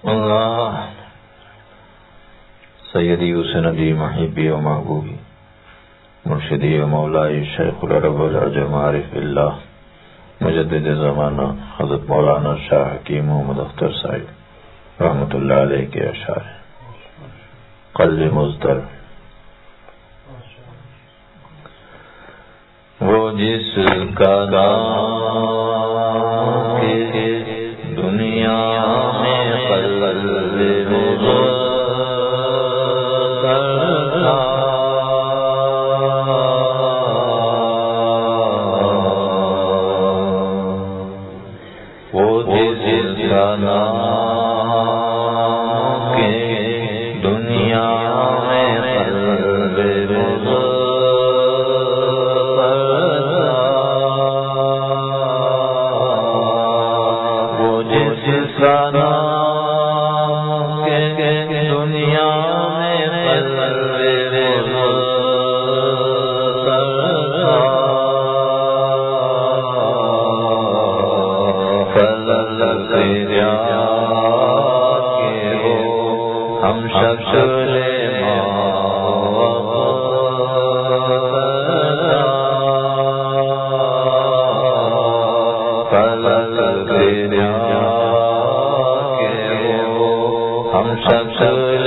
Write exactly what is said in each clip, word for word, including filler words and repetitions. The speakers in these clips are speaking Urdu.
اللہ سیدی و سندی محبی و محبوبی مرشدی و مولائی شیخ العرب والعجم عارف اللہ مجدد زمانہ حضرت مولانا شاہ حکیم محمد اختر صاحب رحمۃ اللہ علیہ کے اشعار قلب مزدر۔ وہ جس کا نام کے دنیا میں قلب مزدر تھا، وہ جس کا نام کے دنیا میں قلب مزدر ہم شکل ہم شکل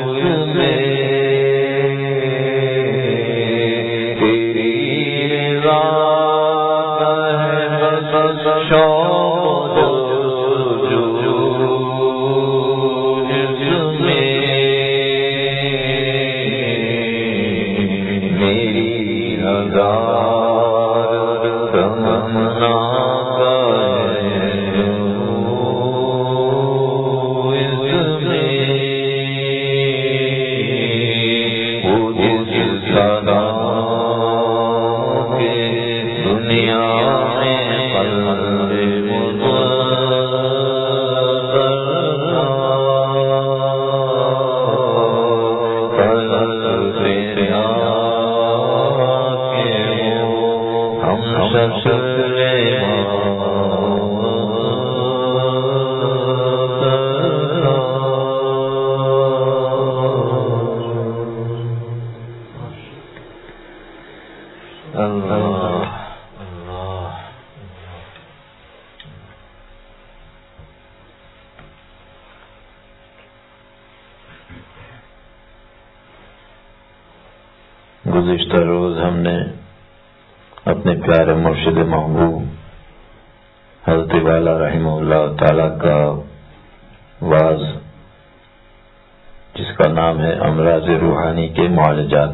تیری گزشتہ روز ہم نے اپنے پیارے مرشد محبوب حضرت والا رحمہ اللہ تعالی کا واعظ جس کا نام ہے امراض روحانی کے معالجات،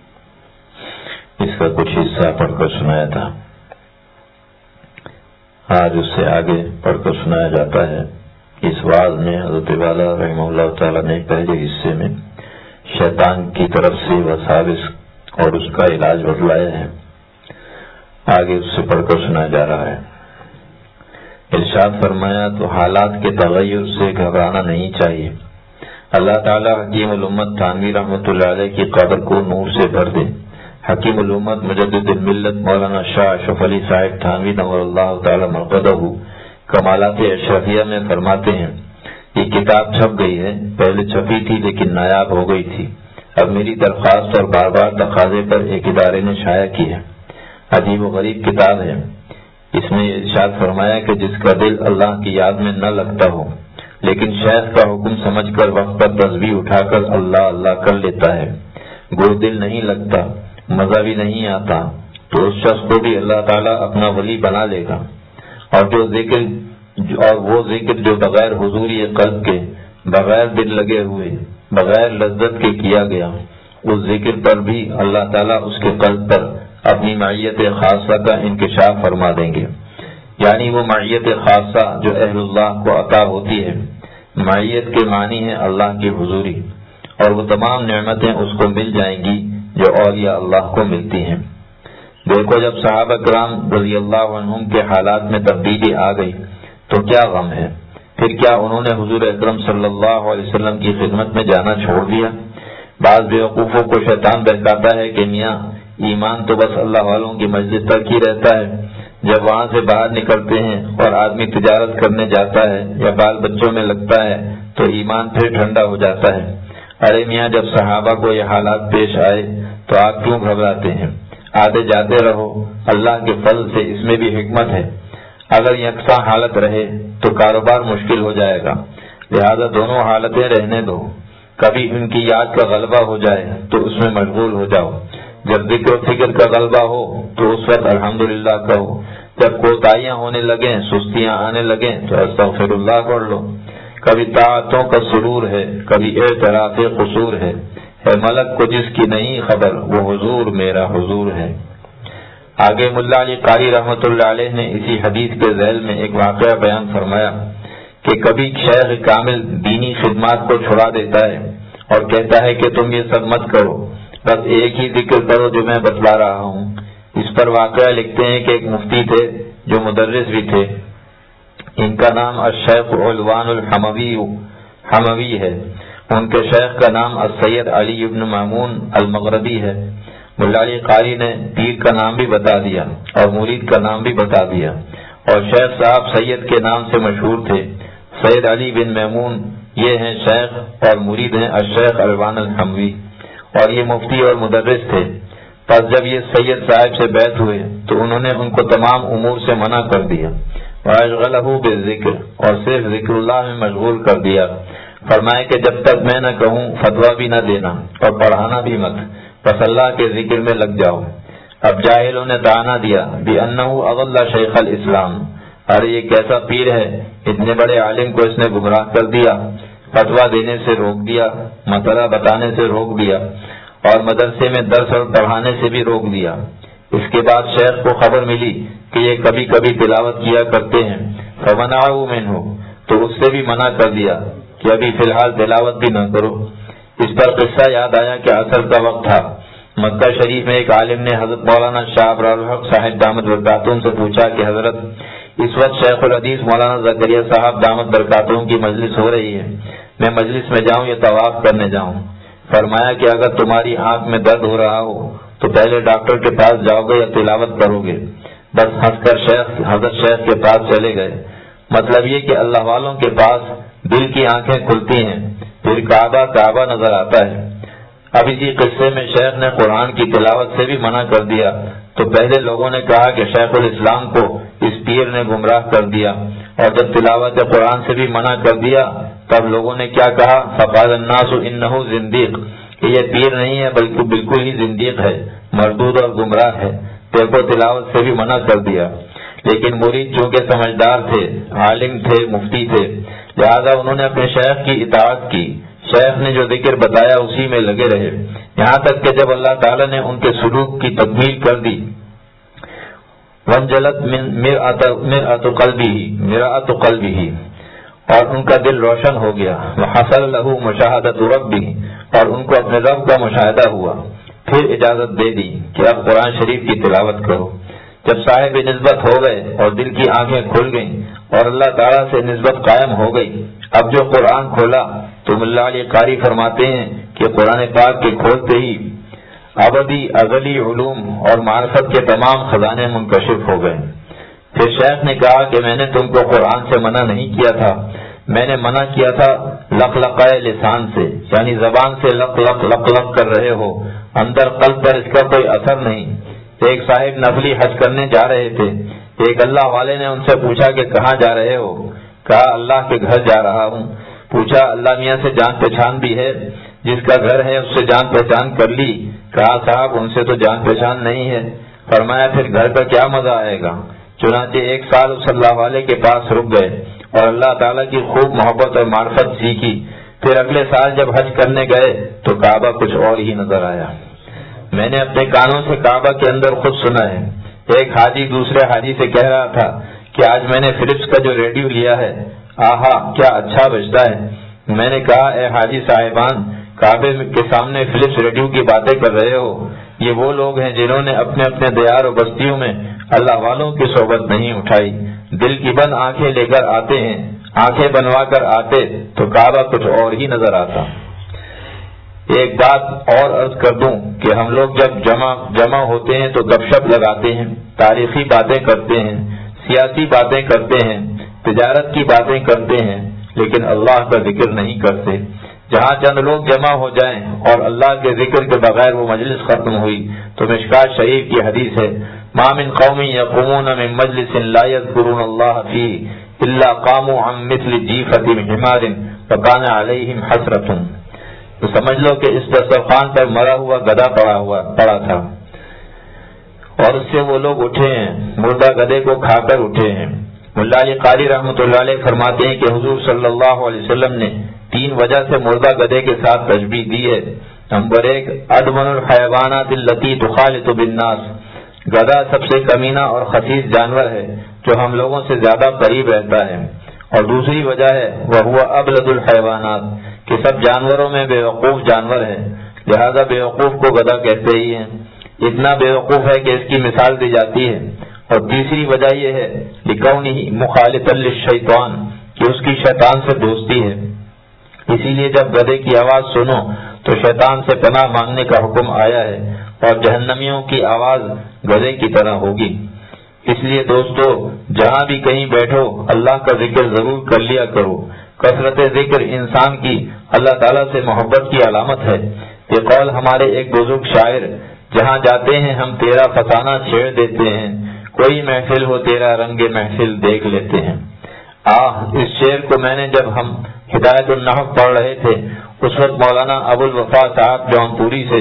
اس کا کچھ حصہ پڑھ کر سنایا تھا۔ آج اس سے آگے پڑھ کر سنایا جاتا ہے۔ اس واعظ میں حضرت والا رحمہ اللہ تعالی نے پہلے حصے میں شیطان کی طرف سے وساوس اور اس کا علاج بتلایا ہے، آگے اس سے پڑھ کر سنایا جا رہا ہے۔ ارشاد فرمایا تو حالات کے تغیر سے گھبرانا نہیں چاہیے۔ اللہ تعالیٰ حکیم الامت تھانوی رحمۃ اللہ علیہ کی قبر کو نور سے بھر دے۔ حکیم الامت مجدد الملت مولانا شاہ اشرف علی صاحب تھانوی نور اللہ تعالی مرقدہ کمالات اشرفیہ میں فرماتے ہیں، یہ کتاب چھپ گئی ہے، پہلے چھپی تھی لیکن نایاب ہو گئی تھی، اب میری درخواست اور بار بار تقاضے پر ایک ادارے نے شائع کی ہے۔ عجیب و غریب کتاب ہے۔ اس میں ارشاد فرمایا کہ جس کا دل اللہ کی یاد میں نہ لگتا ہو لیکن شیخ کا حکم سمجھ کر وقت پر تسبیح اٹھا کر اللہ اللہ کر لیتا ہے، گو دل نہیں لگتا، مزہ بھی نہیں آتا، تو اس شخص کو بھی اللہ تعالیٰ اپنا ولی بنا لے گا۔ اور جو ذکر اور وہ ذکر جو بغیر حضوری قلب کے، بغیر دل لگے ہوئے، بغیر لذت کے کیا گیا، اس ذکر پر بھی اللہ تعالیٰ اس کے قلب پر اپنی معیت خاصہ کا انکشاف فرما دیں گے۔ یعنی وہ معیت خاصہ جو اہل اللہ کو عطا ہوتی ہے، معیت کے معنی ہے اللہ کی حضوری، اور وہ تمام نعمتیں اس کو مل جائیں گی جو اولیاء اللہ کو ملتی ہیں۔ دیکھو جب صحابہ کرام رضی اللہ عنہم کے حالات میں تبدیلی آ گئی تو کیا غم ہے، پھر کیا انہوں نے حضور اکرم صلی اللہ علیہ وسلم کی خدمت میں جانا چھوڑ دیا؟ بعض بیوقوفوں کو شیطان بہکاتا ہے کہ میاں ایمان تو بس اللہ والوں کی مجلس تک ہی رہتا ہے، جب وہاں سے باہر نکلتے ہیں اور آدمی تجارت کرنے جاتا ہے یا بال بچوں میں لگتا ہے تو ایمان پھر ٹھنڈا ہو جاتا ہے۔ ارے میاں جب صحابہ کو یہ حالات پیش آئے تو آپ کیوں گھبراتے ہیں؟ آتے جاتے رہو، اللہ کے فضل سے اس میں بھی حکمت ہے۔ اگر یکساں حالت رہے تو کاروبار مشکل ہو جائے گا، لہذا دونوں حالتیں رہنے دو۔ کبھی ان کی یاد کا غلبہ ہو جائے تو اس میں مشغول ہو جاؤ، جب ذکر و فکر کا غلبہ ہو تو اس وقت الحمدللہ کہو، جب کوتاہیاں ہونے لگیں، سستیاں آنے لگیں تو استغفر اللہ پڑھ لو۔ کبھی طاعتوں کا سرور ہے، کبھی اعتراف قصور ہے، ہے ملک کو جس کی نہیں خبر وہ حضور میرا حضور ہے۔ آگے ملا علی قاری رحمۃ اللہ علیہ نے اسی حدیث کے ذیل میں ایک واقعہ بیان فرمایا کہ کبھی شیخ کامل دینی خدمات کو چھڑا دیتا ہے اور کہتا ہے کہ تم یہ سب مت کرو، بس ایک ہی ذکر کرو جو میں بتلا رہا ہوں۔ اس پر واقعہ لکھتے ہیں کہ ایک مفتی تھے جو مدرس بھی تھے، ان کا نام الشیخ علوان الحموی حموی ہے، ان کے شیخ کا نام السید علی ابن مامون المغربی ہے۔ ملا علی قاری نے پیر کا نام بھی بتا دیا اور مرید کا نام بھی بتا دیا، اور شیخ صاحب سید کے نام سے مشہور تھے۔ سید علی بن مامون یہ ہیں شیخ اور مرید ہیں الشیخ علوان الحموی، اور یہ مفتی اور مدرس تھے۔ پس جب یہ سید صاحب سے بیعت ہوئے تو انہوں نے ان کو تمام امور سے منع کر دیا، وَأَشْغَلَهُ بِالذِّكْرِ، اور صرف ذکر اللہ میں مشغول کر دیا۔ فرمائے کہ جب تک میں نہ کہوں فتویٰ بھی نہ دینا اور پڑھانا بھی مت، بس اللہ کے ذکر میں لگ جاؤ۔ اب جاہلوں نے طعنہ دیا بِأَنَّهُ أَضَلَّ شیخ الاسلام، ارے یہ کیسا پیر ہے، اتنے بڑے عالم کو اس نے گمراہ کر دیا، فتویٰ دینے سے روک دیا، مسئلہ بتانے سے روک دیا، اور مدرسے میں درس اور پڑھانے سے بھی روک دیا۔ اس کے بعد شیخ کو خبر ملی کہ یہ کبھی کبھی تلاوت کیا کرتے ہیں، فَمَنَعَهُ مِنْهُ، تو اس سے بھی منع کر دیا کہ ابھی فی الحال تلاوت بھی نہ کرو۔ اس پر قصہ یاد آیا کہ عصر کا وقت تھا۔ مکہ شریف میں ایک عالم نے حضرت مولانا شاہ ابرار الحق صاحب دامت برکاتہم سے پوچھا کہ حضرت اس وقت شیخ الحدیث مولانا زکریا صاحب دامت برکاتہم کی مجلس ہو رہی ہے، میں مجلس میں جاؤں یا طواف کرنے جاؤں؟ فرمایا کہ اگر تمہاری آنکھ میں درد ہو رہا ہو تو پہلے ڈاکٹر کے پاس جاؤ گے یا تلاوت کرو گے؟ بس ہنس کر شیخ حضرت شیخ کے پاس چلے گئے۔ مطلب یہ کہ اللہ والوں کے پاس دل کی آنکھیں کھلتی ہیں، پھر کعبہ کعبہ نظر آتا ہے۔ اب اسی قصے میں شیخ نے قرآن کی تلاوت سے بھی منع کر دیا تو پہلے لوگوں نے کہا کہ شیخ الاسلام کو اس پیر نے گمراہ کر دیا، اور جب تلاوت قرآن سے بھی منع کر دیا تب لوگوں نے کیا کہا؟ فقال الناس انہ زندیق، کہ یہ پیر نہیں ہے بلکہ بالکل ہی زندیق ہے، مردود اور گمراہ ہے، دیکھو تلاوت سے بھی منع کر دیا۔ لیکن مرید چونکہ سمجھدار تھے، عالم تھے، مفتی تھے، لہذا انہوں نے اپنے شیخ کی اطاعت کی، شیخ نے جو ذکر بتایا اسی میں لگے رہے، یہاں تک کہ جب اللہ تعالیٰ نے ان کے سلوک کی تکمیل کر دی، وَانْجَلَتْ مِنْ مِرْآتُ قَلْبِهِ مِرْآتُ قَلْبِهِ، اور ان کا دل روشن ہو گیا، وَحَصَلَ لَهُ مُشَاهَدَةُ رَبِّهِ، اور ان کو اپنے رب کا مشاہدہ ہوا، پھر اجازت دے دی کہ اب قرآن شریف کی تلاوت کرو۔ جب صاحب نسبت ہو گئے اور دل کی آنکھیں کھل گئیں اور اللہ تعالیٰ سے نسبت قائم ہو گئی، اب جو قرآن کھولا تو ملا علی قاری فرماتے ہیں کہ قرآن پاک کے کھولتے ہی ابدی ازلی علوم اور معرفت کے تمام خزانے منکشف ہو گئے۔ پھر شیخ نے کہا کہ میں نے تم کو قرآن سے منع نہیں کیا تھا، میں نے منع کیا تھا لق لقائے لسان سے، یعنی زبان سے لق لق لق لق کر رہے ہو، اندر قلب پر اس کا کوئی اثر نہیں۔ ایک صاحب نفلی حج کرنے جا رہے تھے، ایک اللہ والے نے ان سے پوچھا کہ کہاں جا رہے ہو؟ کہا اللہ کے گھر جا رہا ہوں۔ پوچھا اللہ میاں سے جان پہچان بھی ہے؟ جس کا گھر ہے اس سے جان پہچان کر لی؟ کہا صاحب ان سے تو جان پہچان نہیں ہے۔ فرمایا پھر گھر کا کیا مزہ آئے گا؟ چنانچہ ایک سال اس اللہ والے کے پاس رک گئے اور اللہ تعالیٰ کی خوب محبت اور معرفت سیکھی۔ پھر اگلے سال جب حج کرنے گئے تو کعبہ کچھ اور ہی نظر آیا۔ میں نے اپنے کانوں سے کعبہ کے اندر خود سنا ہے۔ ایک حاجی دوسرے حاجی سے کہہ رہا تھا کہ آج میں نے فلپس کا جو ریڈیو لیا ہے، آہا کیا اچھا بجتا ہے۔ میں نے کہا اے حاجی صاحبان، کعبے کے سامنے فلپس ریڈیو کی باتیں کر رہے ہو؟ یہ وہ لوگ ہیں جنہوں نے اپنے اپنے دیار و بستیوں میں اللہ والوں کی صحبت نہیں اٹھائی، دل کی بند آنکھیں لے کر آتے ہیں، آنکھیں بنوا کر آتے تو کعبہ کچھ اور ہی نظر آتا۔ ایک بات اور عرض کر دوں کہ ہم لوگ جب جمع جمع ہوتے ہیں تو گپ شپ لگاتے ہیں، تاریخی باتیں کرتے ہیں، سیاسی باتیں کرتے ہیں، تجارت کی باتیں کرتے ہیں، لیکن اللہ کا ذکر نہیں کرتے۔ جہاں چند لوگ جمع ہو جائیں اور اللہ کے ذکر کے بغیر وہ مجلس ختم ہوئی تو مشکات شریف کی حدیث ہے، ما من قوم یقومون من مجلس لا یذکرون اللہ فیہ الا قاموا عن مثل جیفۃ حمار فکان علیہم حسرۃ۔ تو سمجھ لو کہ اس دسترخوان پر مرا ہوا گدھا پڑا ہوا پڑا تھا اور اس سے وہ لوگ اٹھے ہیں، مردہ گدھے کو کھا کر اٹھے ہیں۔ ملا علی قاری رحمۃ اللہ علیہ فرماتے ہیں کہ حضور صلی اللہ علیہ وسلم نے تین وجہ سے مردہ گدھے کے ساتھ تشبیہ دی ہے۔ نمبر ایک، ادمن الحیوانات التی تخالط بالناس، گدھا سب سے کمینہ اور خسیس جانور ہے جو ہم لوگوں سے زیادہ قریب رہتا ہے۔ اور دوسری وجہ ہے وہ ہوا ابلد الحیوانات، کہ سب جانوروں میں بے وقوف جانور ہے، لہذا بے وقوف کو گدھا کہتے ہی ہیں، اتنا بے وقوف ہے کہ اس کی مثال دی جاتی ہے۔ اور تیسری وجہ یہ ہے لکونہ مخالطا للشیطان، کہ اس کی شیطان سے دوستی ہے، اسی لیے جب گدھے کی آواز سنو تو شیطان سے پناہ مانگنے کا حکم آیا ہے، اور جہنمیوں کی آواز گدھے کی طرح ہوگی۔ اس لیے دوستو جہاں بھی کہیں بیٹھو اللہ کا ذکر ضرور کر لیا کرو۔ کثرت ذکر انسان کی اللہ تعالیٰ سے محبت کی علامت ہے۔ یہ قول ہمارے ایک بزرگ شاعر، جہاں جاتے ہیں ہم تیرا فسانہ چھیڑ دیتے ہیں، کوئی محفل ہو تیرا رنگ محفل دیکھ لیتے ہیں۔ آہ، اس شعر کو میں نے جب ہم ہدایت النحو پڑھ رہے تھے اس وقت مولانا ابو الوفا صاحب جون پوری سے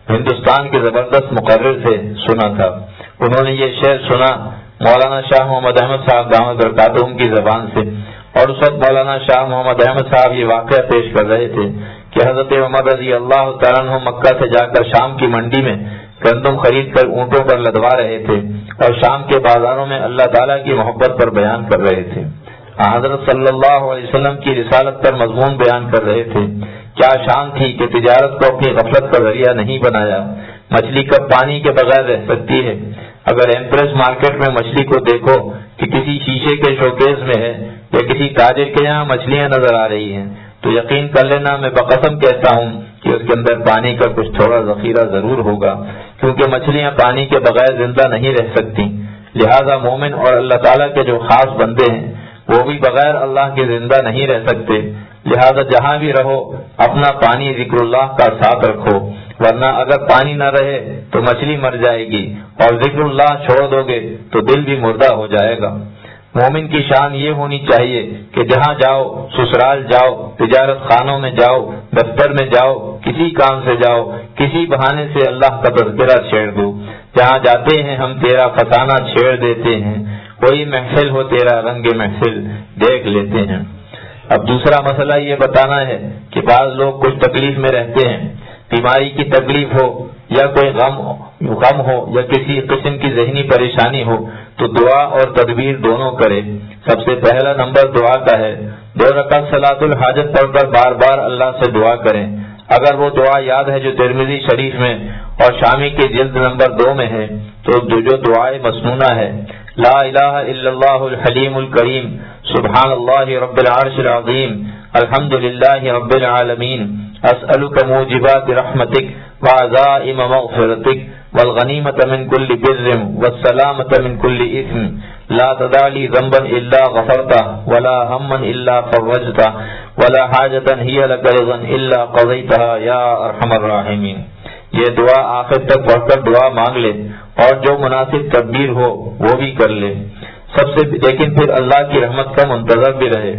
ہندوستان کے زبردست مقرر سے سنا تھا. انہوں نے یہ شعر سنا مولانا شاہ محمد احمد صاحب دامت برکاتہم کی زبان سے، اور اس وقت مولانا شاہ محمد احمد صاحب یہ واقعہ پیش کر رہے تھے کہ حضرت عمر رضی اللہ تعالیٰ عنہ مکہ سے جا کر شام کی منڈی میں گندم خرید کر اونٹوں پر لدوا رہے تھے اور شام کے بازاروں میں اللہ تعالیٰ کی محبت پر بیان کر رہے تھے. حضرت صلی اللہ علیہ وسلم کی رسالت پر مضمون بیان کر رہے تھے. کیا شان تھی کہ تجارت کو اپنی غفلت کا ذریعہ نہیں بنایا. مچھلی کب پانی کے بغیر رہ سکتی ہے؟ اگر ایمپریس مارکیٹ میں مچھلی کو دیکھو کہ کسی شیشے کے شوکیس میں ہے یا کسی تاجر کے یہاں مچھلیاں نظر آ رہی ہیں تو یقین کر لینا میں بقسم کہتا ہوں کہ اس کے اندر پانی کا کچھ تھوڑا ذخیرہ ضرور ہوگا، کیونکہ مچھلیاں پانی کے بغیر زندہ نہیں رہ سکتی. لہذا مومن اور اللہ تعالیٰ کے جو خاص بندے ہیں وہ بھی بغیر اللہ کے زندہ نہیں رہ سکتے. لہذا جہاں بھی رہو اپنا پانی ذکر اللہ کا ساتھ رکھو، ورنہ اگر پانی نہ رہے تو مچھلی مر جائے گی اور ذکر اللہ چھوڑ دو گے تو دل بھی مردہ ہو جائے گا. مومن کی شان یہ ہونی چاہیے کہ جہاں جاؤ، سسرال جاؤ، تجارت خانوں میں جاؤ، دفتر میں جاؤ، کسی کام سے جاؤ، کسی بہانے سے اللہ کا تذکرہ چھیڑ دو. جہاں جاتے ہیں ہم تیرا فسانہ چھیڑ دیتے ہیں، کوئی محفل ہو تیرا رنگ محفل دیکھ لیتے ہیں. اب دوسرا مسئلہ یہ بتانا ہے کہ بعض لوگ کچھ تکلیف میں رہتے ہیں، بیماری کی تکلیف ہو یا کوئی غم غم ہو یا کسی قسم کی ذہنی پریشانی ہو تو دعا اور تدبیر دونوں کرے. سب سے پہلا نمبر دعا کا ہے. دو رکعت صلاۃ الحاجت پڑھ کر بار بار اللہ سے دعا کریں. اگر وہ دعا یاد ہے جو ترمذی شریف میں اور شامی کے جلد نمبر دو میں ہے تو جو دعائے مسنونہ ہے، لا الہ الا اللہ الحلیم الکریم، سبحان اللہ رب العرش العظیم، الحمد للہ رب العالمین، اسألک موجبات رحمتک وعزائم مغفرتک والغنیمۃ من کل بر والسلامۃ من کل اثم، لا تدع لی ذنبا الا غفرتہ ولا ہما الا فرجتہ ولا حاجتا ہی لک رضا الا قضیتہا یا ارحم الراحمین. یہ دعا آخر تک پڑھ کر دعا مانگ لے اور جو مناسب تدبیر ہو وہ بھی کر لے. سب سے لیکن پھر اللہ کی رحمت کا منتظر بھی رہے.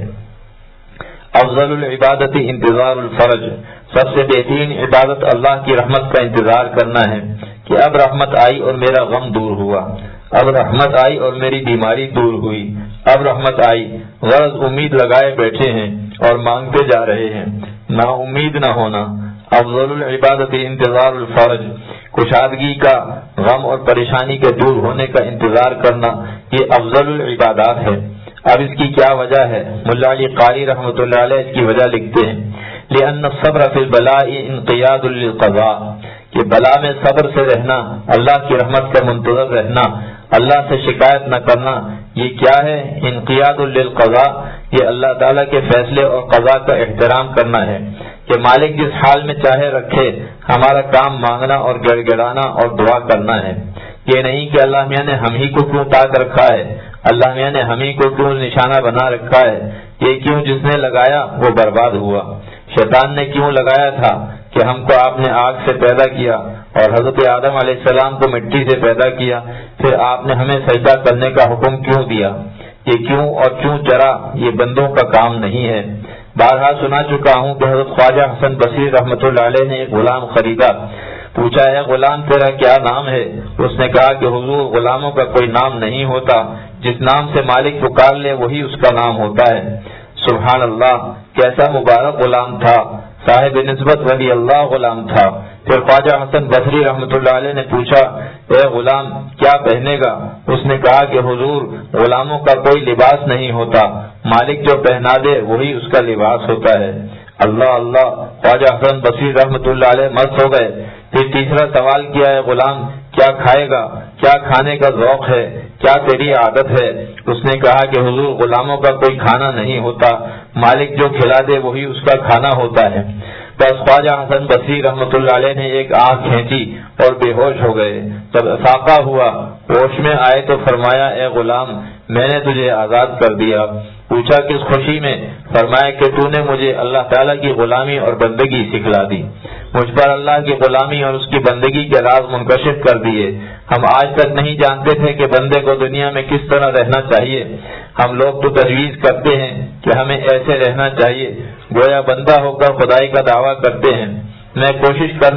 افضل العبادت انتظار الفرج، سب سے بہترین عبادت اللہ کی رحمت کا انتظار کرنا ہے کہ اب رحمت آئی اور میرا غم دور ہوا، اب رحمت آئی اور میری بیماری دور ہوئی، اب رحمت آئی. غرض امید لگائے بیٹھے ہیں اور مانگتے جا رہے ہیں، نا امید نہ ہونا. افضل العبادت انتظار الفرج، کشادگی کا، غم اور پریشانی کے دور ہونے کا انتظار کرنا یہ افضل العبادات ہے. اب اس کی کیا وجہ ہے؟ ملا علی قاری رحمۃ اللہ علیہ اس کی وجہ لکھتے ہیں، لأن الصبر فی البلاء انقیاد للقضاء، کہ بلا میں صبر سے رہنا، اللہ کی رحمت کا منتظر رہنا، اللہ سے شکایت نہ کرنا، یہ کیا ہے؟ انقیاد للقضاء، یہ اللہ تعالیٰ کے فیصلے اور قضاء کا احترام کرنا ہے کہ مالک جس حال میں چاہے رکھے، ہمارا کام مانگنا اور گڑ گڑانا اور دعا کرنا ہے. یہ نہیں کہ اللہ میاں نے ہم ہی کو کیوں تاک رکھا ہے، اللہ میاں نے ہم ہی کو کیوں نشانہ بنا رکھا ہے، یہ کیوں جس نے لگایا وہ برباد ہوا. شیطان نے کیوں لگایا تھا کہ ہم کو آپ نے آگ سے پیدا کیا اور حضرت آدم علیہ السلام کو مٹی سے پیدا کیا، پھر آپ نے ہمیں سجدہ کرنے کا حکم کیوں دیا؟ یہ کیوں اور کیوں چرا یہ بندوں کا کام نہیں ہے. بارہا سنا چکا ہوں کہ حضرت خواجہ حسن بصری رحمۃ اللہ علیہ نے ایک غلام خریدا. پوچھا ہے غلام تیرا کیا نام ہے؟ اس نے کہا کہ حضور غلاموں کا کوئی نام نہیں ہوتا، جس نام سے مالک پکار لے وہی اس کا نام ہوتا ہے. سبحان اللہ، کیسا مبارک غلام تھا، صاحب نسبت ولی اللہ غلام تھا. پھر خواجہ حسن بصری رحمۃ اللہ علیہ نے پوچھا اے غلام کیا پہنے گا؟ اس نے کہا کہ حضور غلاموں کا کوئی لباس نہیں ہوتا، مالک جو پہنا دے وہی اس کا لباس ہوتا ہے. اللہ اللہ، خواجہ حسن بصری رحمۃ اللہ علیہ مست ہو گئے. پھر تیسرا سوال کیا ہے غلام کیا کھائے گا، کیا کھانے کا ذوق ہے، کیا تیری عادت ہے؟ اس نے کہا کہ حضور غلاموں کا کوئی کھانا نہیں ہوتا، مالک جو کھلا دے وہی اس کا کھانا ہوتا ہے. بس خواجہ حسن بصری رحمۃ اللہ علیہ نے ایک آنکھ کھینچی اور بے ہوش ہو گئے. جب افاقہ ہوا ہوش میں آئے تو فرمایا اے غلام میں نے تجھے آزاد کر دیا. پوچھا کس خوشی میں؟ فرمایا کہ تو نے مجھے اللہ تعالیٰ کی غلامی اور بندگی سکھلا دی. مجھ پر اللہ کی غلامی اور اس کی بندگی کے راز منکشف کر دیے. ہم آج تک نہیں جانتے تھے کہ بندے کو دنیا میں کس طرح رہنا چاہیے. ہم لوگ تو تجویز کرتے ہیں کہ ہمیں ایسے رہنا چاہیے، گویا بندہ ہو کر خدائی کا دعویٰ کرتے ہیں. میں کوشش کرنے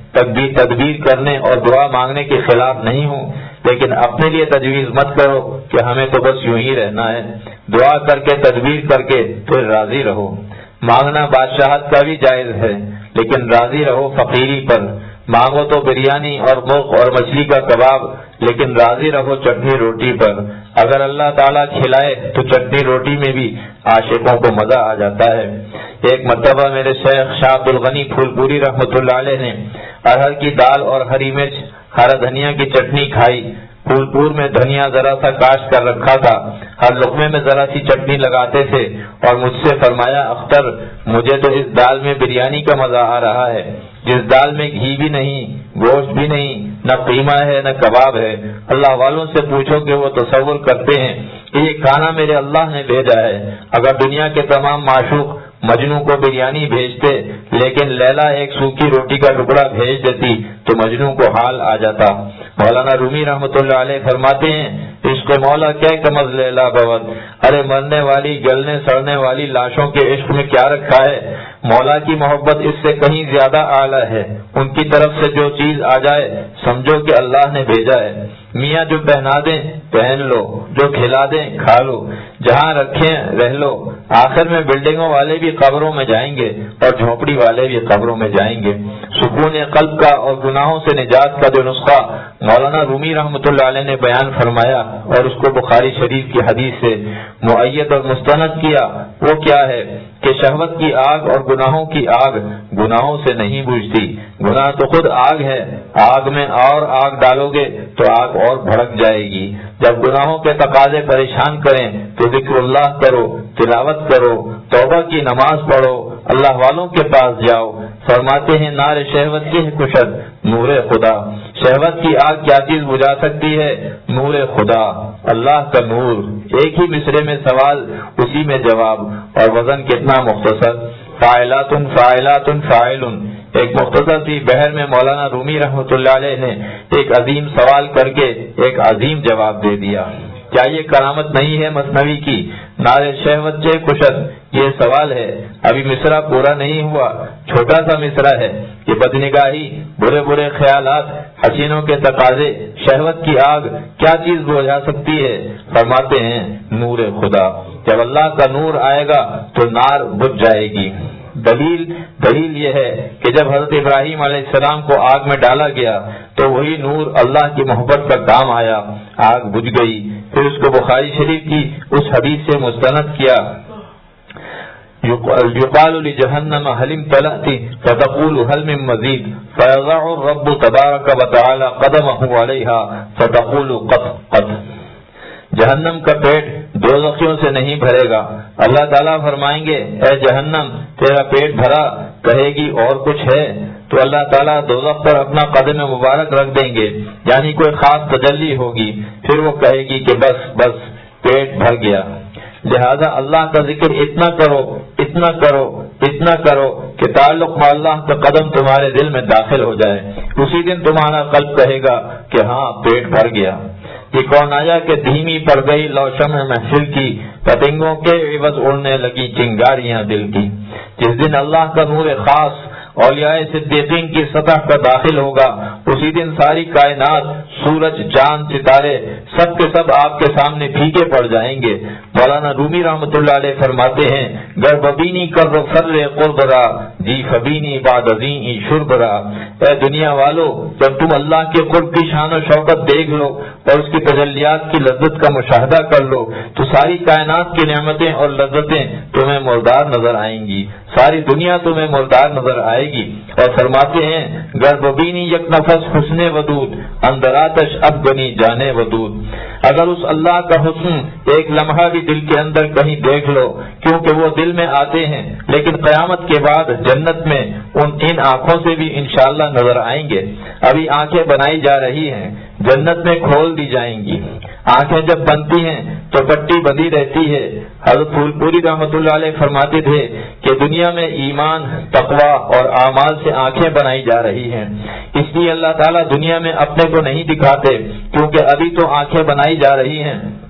تدبیر تدبیر کرنے اور دعا مانگنے کے خلاف نہیں ہوں، لیکن اپنے لیے تجویز مت کرو کہ ہمیں تو بس یوں ہی رہنا ہے۔ دعا کر کے تدبیر کر کے پھر راضی رہو۔ مانگنا بادشاہت کا بھی جائز ہے، لیکن راضی رہو فقیری پر۔ مانگو تو بریانی اور مرغ اور مچھلی کا کباب، لیکن راضی رہو چٹنی روٹی پر۔ اگر اللہ تعالیٰ کھلائے تو چٹنی روٹی میں بھی عاشقوں کو مزہ آ جاتا ہے۔ ایک مرتبہ میرے شیخ شاہ عبد الغنی پھول پوری رحمۃ اللہ علیہ نے ارہر کی دال اور ہری مرچ ہرا دھنیا کی چٹنی کھائی۔ پھول پور میں دھنیا ذرا سا کاشت کر رکھا تھا، ہر لقمے میں ذرا سی چٹنی لگاتے تھے اور مجھ سے فرمایا، اختر مجھے تو اس دال میں بریانی کا مزہ آ رہا ہے، جس دال میں گھی بھی نہیں، گوشت بھی نہیں، نہ قیمہ ہے نہ کباب ہے۔ اللہ والوں سے پوچھو کہ وہ تصور کرتے ہیں کہ یہ کھانا میرے اللہ نے بھیجا ہے۔ اگر دنیا کے تمام معشوق مجنو کو بریانی بھیجتے لیکن لیلا ایک سوکھی روٹی کا ٹکڑا بھیج دیتی تو مجنو کو حال آ جاتا۔ مولانا رومی رحمۃ اللہ علیہ فرماتے ہیں، عشق مولا کیا کمز لیلا بوت، ارے مرنے والی گلنے سڑنے والی لاشوں کے عشق میں کیا رکھا ہے۔ مولا کی محبت اس سے کہیں زیادہ اعلیٰ ہے۔ ان کی طرف سے جو چیز آ جائے سمجھو کہ اللہ نے بھیجا ہے۔ میاں جو پہنا دیں پہن لو، جو کھلا دیں کھا لو، جہاں رکھیں رہ لو۔ آخر میں بلڈنگوں والے بھی قبروں میں جائیں گے اور جھونپڑی والے بھی قبروں میں جائیں گے۔ سکون قلب کا اور گناہوں سے نجات کا جو نسخہ مولانا رومی رحمۃ اللہ علیہ نے بیان فرمایا اور اس کو بخاری شریف کی حدیث سے مؤید اور مستند کیا، وہ کیا ہے کہ شہوت کی آگ اور گناہوں کی آگ گناہوں سے نہیں بجھتی۔ گناہ تو خود آگ ہے، آگ میں اور آگ ڈالو گے تو آگ اور بھڑک جائے گی۔ جب گناہوں کے تقاضے پریشان کریں تو ذکر اللہ کرو، تلاوت کرو، توبہ کی نماز پڑھو، اللہ والوں کے پاس جاؤ۔ فرماتے ہیں، نار شہوت کی ہے کشد نور خدا۔ شہوت کی آگ کیا چیز بجھا سکتی ہے؟ نور خدا، اللہ کا نور۔ ایک ہی مصرے میں سوال، اسی میں جواب، اور وزن کتنا مختصر، فاعلات فاعلات فاعل۔ ایک مختصر سی بحر میں مولانا رومی رحمۃ اللہ علیہ نے ایک عظیم سوال کر کے ایک عظیم جواب دے دیا۔ کیا یہ کرامت نہیں ہے مثنوی کی؟ نار شہوت چے کشد، یہ سوال ہے۔ ابھی مصرع پورا نہیں ہوا، چھوٹا سا مصرع ہے کہ بدنگاہی، برے برے خیالات، حسینوں کے تقاضے، شہوت کی آگ کیا چیز بجھا سکتی ہے؟ فرماتے ہیں، نور خدا۔ جب اللہ کا نور آئے گا تو نار بجھ جائے گی۔ دلیل دلیل یہ ہے کہ جب حضرت ابراہیم علیہ السلام کو آگ میں ڈالا گیا تو وہی نور اللہ کی محبت کا کام آیا، آگ بجھ گئی۔ پھر اس کو بخاری شریف کی اس حدیث سے مستند کیا، یقال لجہنم هل امتلأت فتقول هل من مزید فیضع الرب تبارک وتعالی قدمه علیها فتقول قط قط۔ جہنم کا پیٹ دوزخیوں سے نہیں بھرے گا۔ اللہ تعالیٰ فرمائیں گے، اے جہنم تیرا پیٹ بھرا؟ کہے گی اور کچھ ہے؟ تو اللہ تعالیٰ دوزخ پر اپنا قدم مبارک رکھ دیں گے، یعنی کوئی خاص تجلی ہوگی۔ پھر وہ کہے گی کہ بس بس پیٹ بھر گیا۔ لہذا اللہ کا ذکر اتنا کرو اتنا کرو اتنا کرو کہ تعلق میں اللہ کا قدم تمہارے دل میں داخل ہو جائے۔ اسی دن تمہارا قلب کہے گا کہ ہاں پیٹ بھر گیا۔ یہ کون آیا کہ دھیمی پڑ گئی لوشم محفل کی، پتنگوں کے عوض اڑنے لگی چنگاریاں دل کی۔ جس دن اللہ کا نور خاص اولیاء صدیقین کی سطح پر داخل ہوگا، اسی دن ساری کائنات، سورج، چاند، ستارے سب کے سب آپ کے سامنے پھیکے پڑ جائیں گے۔ مولانا رومی رحمۃ اللہ علیہ فرماتے ہیں، گر ببینی کر فر قربرا جی فبینی بعد ازیں شربرا۔ اے دنیا والو، جب تم اللہ کے قرب کی شان و شوکت دیکھ لو اور اس کی تجلیات کی لذت کا مشاہدہ کر لو تو ساری کائنات کی نعمتیں اور لذتیں تمہیں مردار نظر آئیں گی، ساری دنیا تمہیں مردار نظر آئے گی۔ اور فرماتے ہیں، گر ببینی یک نفس حسن ودود اندر آتش اب بنی جانے ودود۔ اگر اس اللہ کا حسن ایک لمحہ بھی دل کے اندر کہیں دیکھ لو، کیونکہ وہ دل میں آتے ہیں لیکن قیامت کے بعد جنت میں ان ان آنکھوں سے بھی انشاءاللہ نظر آئیں گے۔ ابھی آنکھیں بنائی جا رہی ہیں، جنت میں کھول دی جائیں گی۔ آنکھیں جب بنتی ہیں تو پٹی بندھی رہتی ہے۔ حضرت پھول پوری رحمۃ اللہ علیہ فرماتے تھے کہ دنیا میں ایمان، تقوی اور اعمال سے آنکھیں بنائی جا رہی ہیں۔ اس لیے اللہ تعالیٰ دنیا میں اپنے کو نہیں دکھاتے، کیونکہ ابھی تو آنکھیں بنائی جا رہی ہیں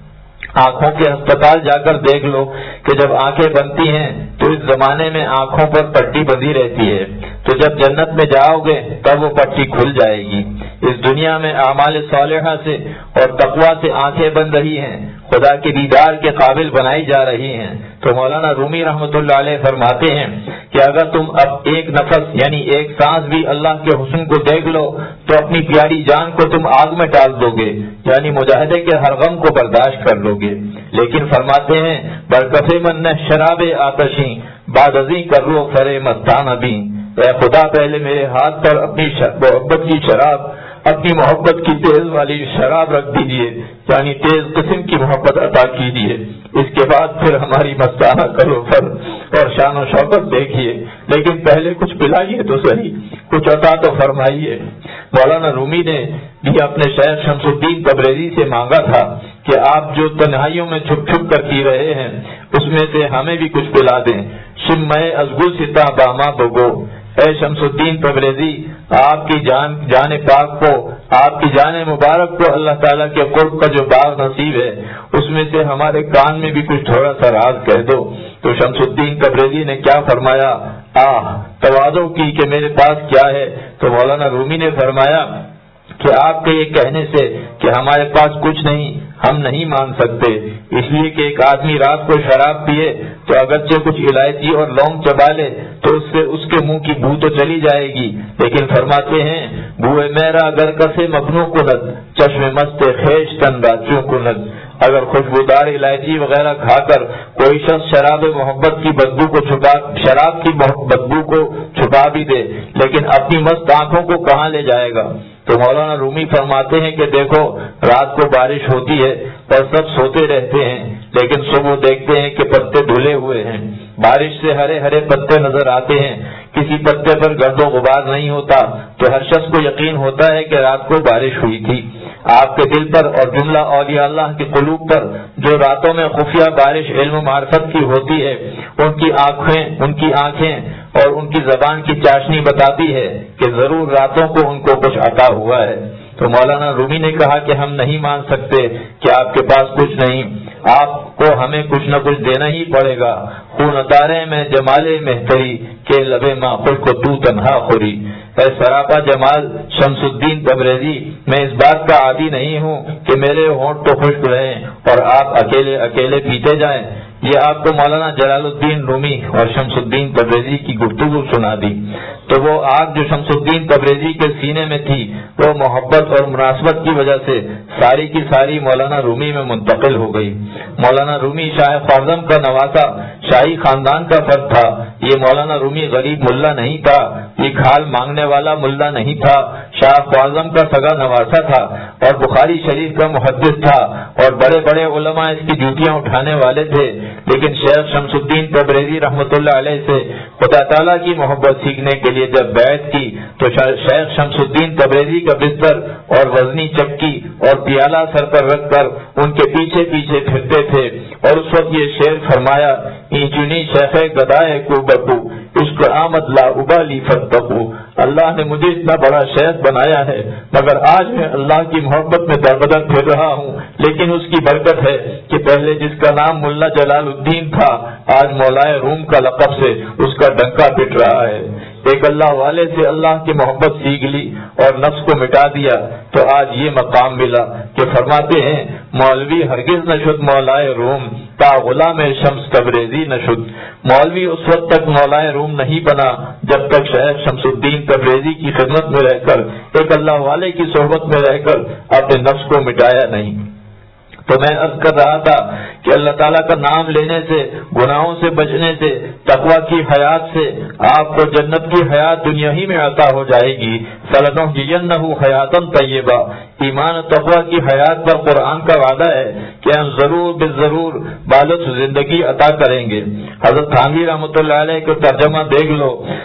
آنکھوں کے ہسپتال جا کر دیکھ لو کہ جب آنکھیں بنتی ہیں تو اس زمانے میں آنکھوں پر پٹی بندھی رہتی ہے، تو جب جنت میں جاؤ گے تب وہ پٹی کھل جائے گی۔ اس دنیا میں اعمال صالحہ سے اور تقویٰ سے آنکھیں بن رہی ہیں، خدا کے دیدار کے قابل بنائی جا رہی ہیں۔ تو مولانا رومی رحمۃ اللہ علیہ فرماتے ہیں کہ اگر تم اب ایک نفس یعنی ایک سانس بھی اللہ کے حسن کو دیکھ لو تو اپنی پیاری جان کو تم آگ میں ڈال دو گے، یعنی مجاہدے کے ہر غم کو برداشت کر لو گے۔ لیکن فرماتے ہیں برکفے من نہ شراب آتشیں بعد ازیں کر لو فرے مستان ابھی، اے خدا پہلے میرے ہاتھ پر اپنی محبت کی شراب، اپنی محبت کی تیز والی شراب رکھ دیجیے، یعنی تیز قسم کی محبت عطا کیجیے، اس کے بعد پھر ہماری مستانہ کرو فر اور شان و شوکت دیکھیے، لیکن پہلے کچھ پلائیے تو صحیح، کچھ عطا تو فرمائیے۔ مولانا رومی نے بھی اپنے شیخ شمس الدین تبریزی سے مانگا تھا کہ آپ جو تنہائیوں میں چھپ چھپ کر پی رہے ہیں اس میں سے ہمیں بھی کچھ پلا دیں۔ شمع ازگل ستا باما بگو، اے شمس الدین تبریزی، آپ کی جان جان پاک کو، آپ کی جان مبارک کو اللہ تعالیٰ کے قرب کا جو باغ نصیب ہے اس میں سے ہمارے کان میں بھی کچھ تھوڑا سا راز کہہ دو۔ تو شمس الدین تبریزی نے کیا فرمایا، آہ تواضع کی کہ میرے پاس کیا ہے؟ تو مولانا رومی نے فرمایا کہ آپ کے یہ کہنے سے کہ ہمارے پاس کچھ نہیں ہم نہیں مان سکتے، اس لیے کہ ایک آدمی رات کو شراب پیے تو اگرچہ کچھ الائچی اور لونگ چبا لے تو اس سے اس کے منہ کی بو تو چلی جائے گی، لیکن فرماتے ہیں بوئے میرا اگر کسے مبنوں کو نت چشم مست خیش تن راچوں کو نت، اگر خوشبودار الائچی وغیرہ کھا کر کوئی شخص شراب محبت کی بدبو کو چھپا شراب کی بدبو کو چھپا بھی دے لیکن اپنی مست آنکھوں کو کہاں لے جائے گا؟ تو مولانا رومی فرماتے ہیں کہ دیکھو رات کو بارش ہوتی ہے اور سب سوتے رہتے ہیں، لیکن صبح دیکھتے ہیں کہ پتے دھلے ہوئے ہیں، بارش سے ہرے ہرے پتے نظر آتے ہیں، کسی پتے پر گرد و غبار نہیں ہوتا، تو ہر شخص کو یقین ہوتا ہے کہ رات کو بارش ہوئی تھی۔ آپ کے دل پر اور جملہ اولیاء اللہ کے قلوب پر جو راتوں میں خفیہ بارش علم و معرفت کی ہوتی ہے، ان کی آنکھیں ان کی آنکھیں اور ان کی زبان کی چاشنی بتاتی ہے کہ ضرور راتوں کو ان کو کچھ عطا ہوا ہے۔ تو مولانا رومی نے کہا کہ ہم نہیں مان سکتے کہ آپ کے پاس کچھ نہیں، آپ کو ہمیں کچھ نہ کچھ دینا ہی پڑے گا۔ خون اتارے میں جمالے مہتری کے لبے ماں خود کو تو تنہا خوری، اے سراپا جمال شمس الدین تبریزی، میں اس بات کا عادی نہیں ہوں کہ میرے ہونٹ تو خشک رہیں اور آپ اکیلے اکیلے پیتے جائیں۔ یہ آپ کو مولانا جلال الدین رومی اور شمس الدین تبریزی کی گفتگو سنا دی تو وہ آگ جو شمس الدین تبریزی کے سینے میں تھی وہ محبت اور مناسبت کی وجہ سے ساری کی ساری مولانا رومی میں منتقل ہو گئی۔ مولانا رومی شاہ خواجم کا نواسا شاہی خاندان کا فرد تھا۔ یہ مولانا رومی غریب ملا نہیں تھا، یہ کھال مانگنے والا ملا نہیں تھا، شاہ خواجم کا سگا نواسا تھا اور بخاری شریف کا محدث تھا اور بڑے بڑے علماء اس کی ڈیوٹیاں اٹھانے والے تھے، لیکن شیخ شمس الدین تبریزی رحمۃ اللہ علیہ سے خدا تعالیٰ کی محبت سیکھنے کے لیے جب بیعت کی تو شیخ شمس الدین تبریزی کا بستر اور وزنی چکی اور پیالہ سر پر رکھ کر ان کے پیچھے پیچھے پھرتے تھے اور اس وقت یہ شعر فرمایا، چنی شیخ گدائے کو بکو عشق آمد لا ابالی فتقو، اللہ نے مجھے اتنا بڑا شیخ بنایا ہے مگر آج میں اللہ کی محبت میں دربدر پھر رہا ہوں، لیکن اس کی برکت ہے کہ پہلے جس کا نام ملا جلال الدین تھا آج مولائے روم کا لقب سے اس کا ڈنکا پٹ رہا ہے۔ ایک اللہ والے سے اللہ کی محبت سیکھ لی اور نفس کو مٹا دیا تو آج یہ مقام ملا کہ فرماتے ہیں مولوی ہرگز نہ شد مولائے روم تا غلام شمس تبریزی نہ شد، مولوی اس وقت تک مولائے روم نہیں بنا جب تک شیخ شمس الدین تبریزی کی خدمت میں رہ کر ایک اللہ والے کی صحبت میں رہ کر اپنے نفس کو مٹایا نہیں۔ تو میں عرض کر رہا تھا کہ اللہ تعالیٰ کا نام لینے سے، گناہوں سے بچنے سے، تقویٰ کی حیات سے آپ کو جنت کی حیات دنیا ہی میں عطا ہو جائے گی۔ فَلَنُحْيِيَنَّهُ حَيَاةً طَيِّبَةً، ایمان و تقویٰ کی حیات پر قرآن کا وعدہ ہے کہ ہم ضرور بالضرور بالغ زندگی عطا کریں گے۔ حضرت تھانوی رحمۃ اللہ علیہ کا ترجمہ دیکھ لو،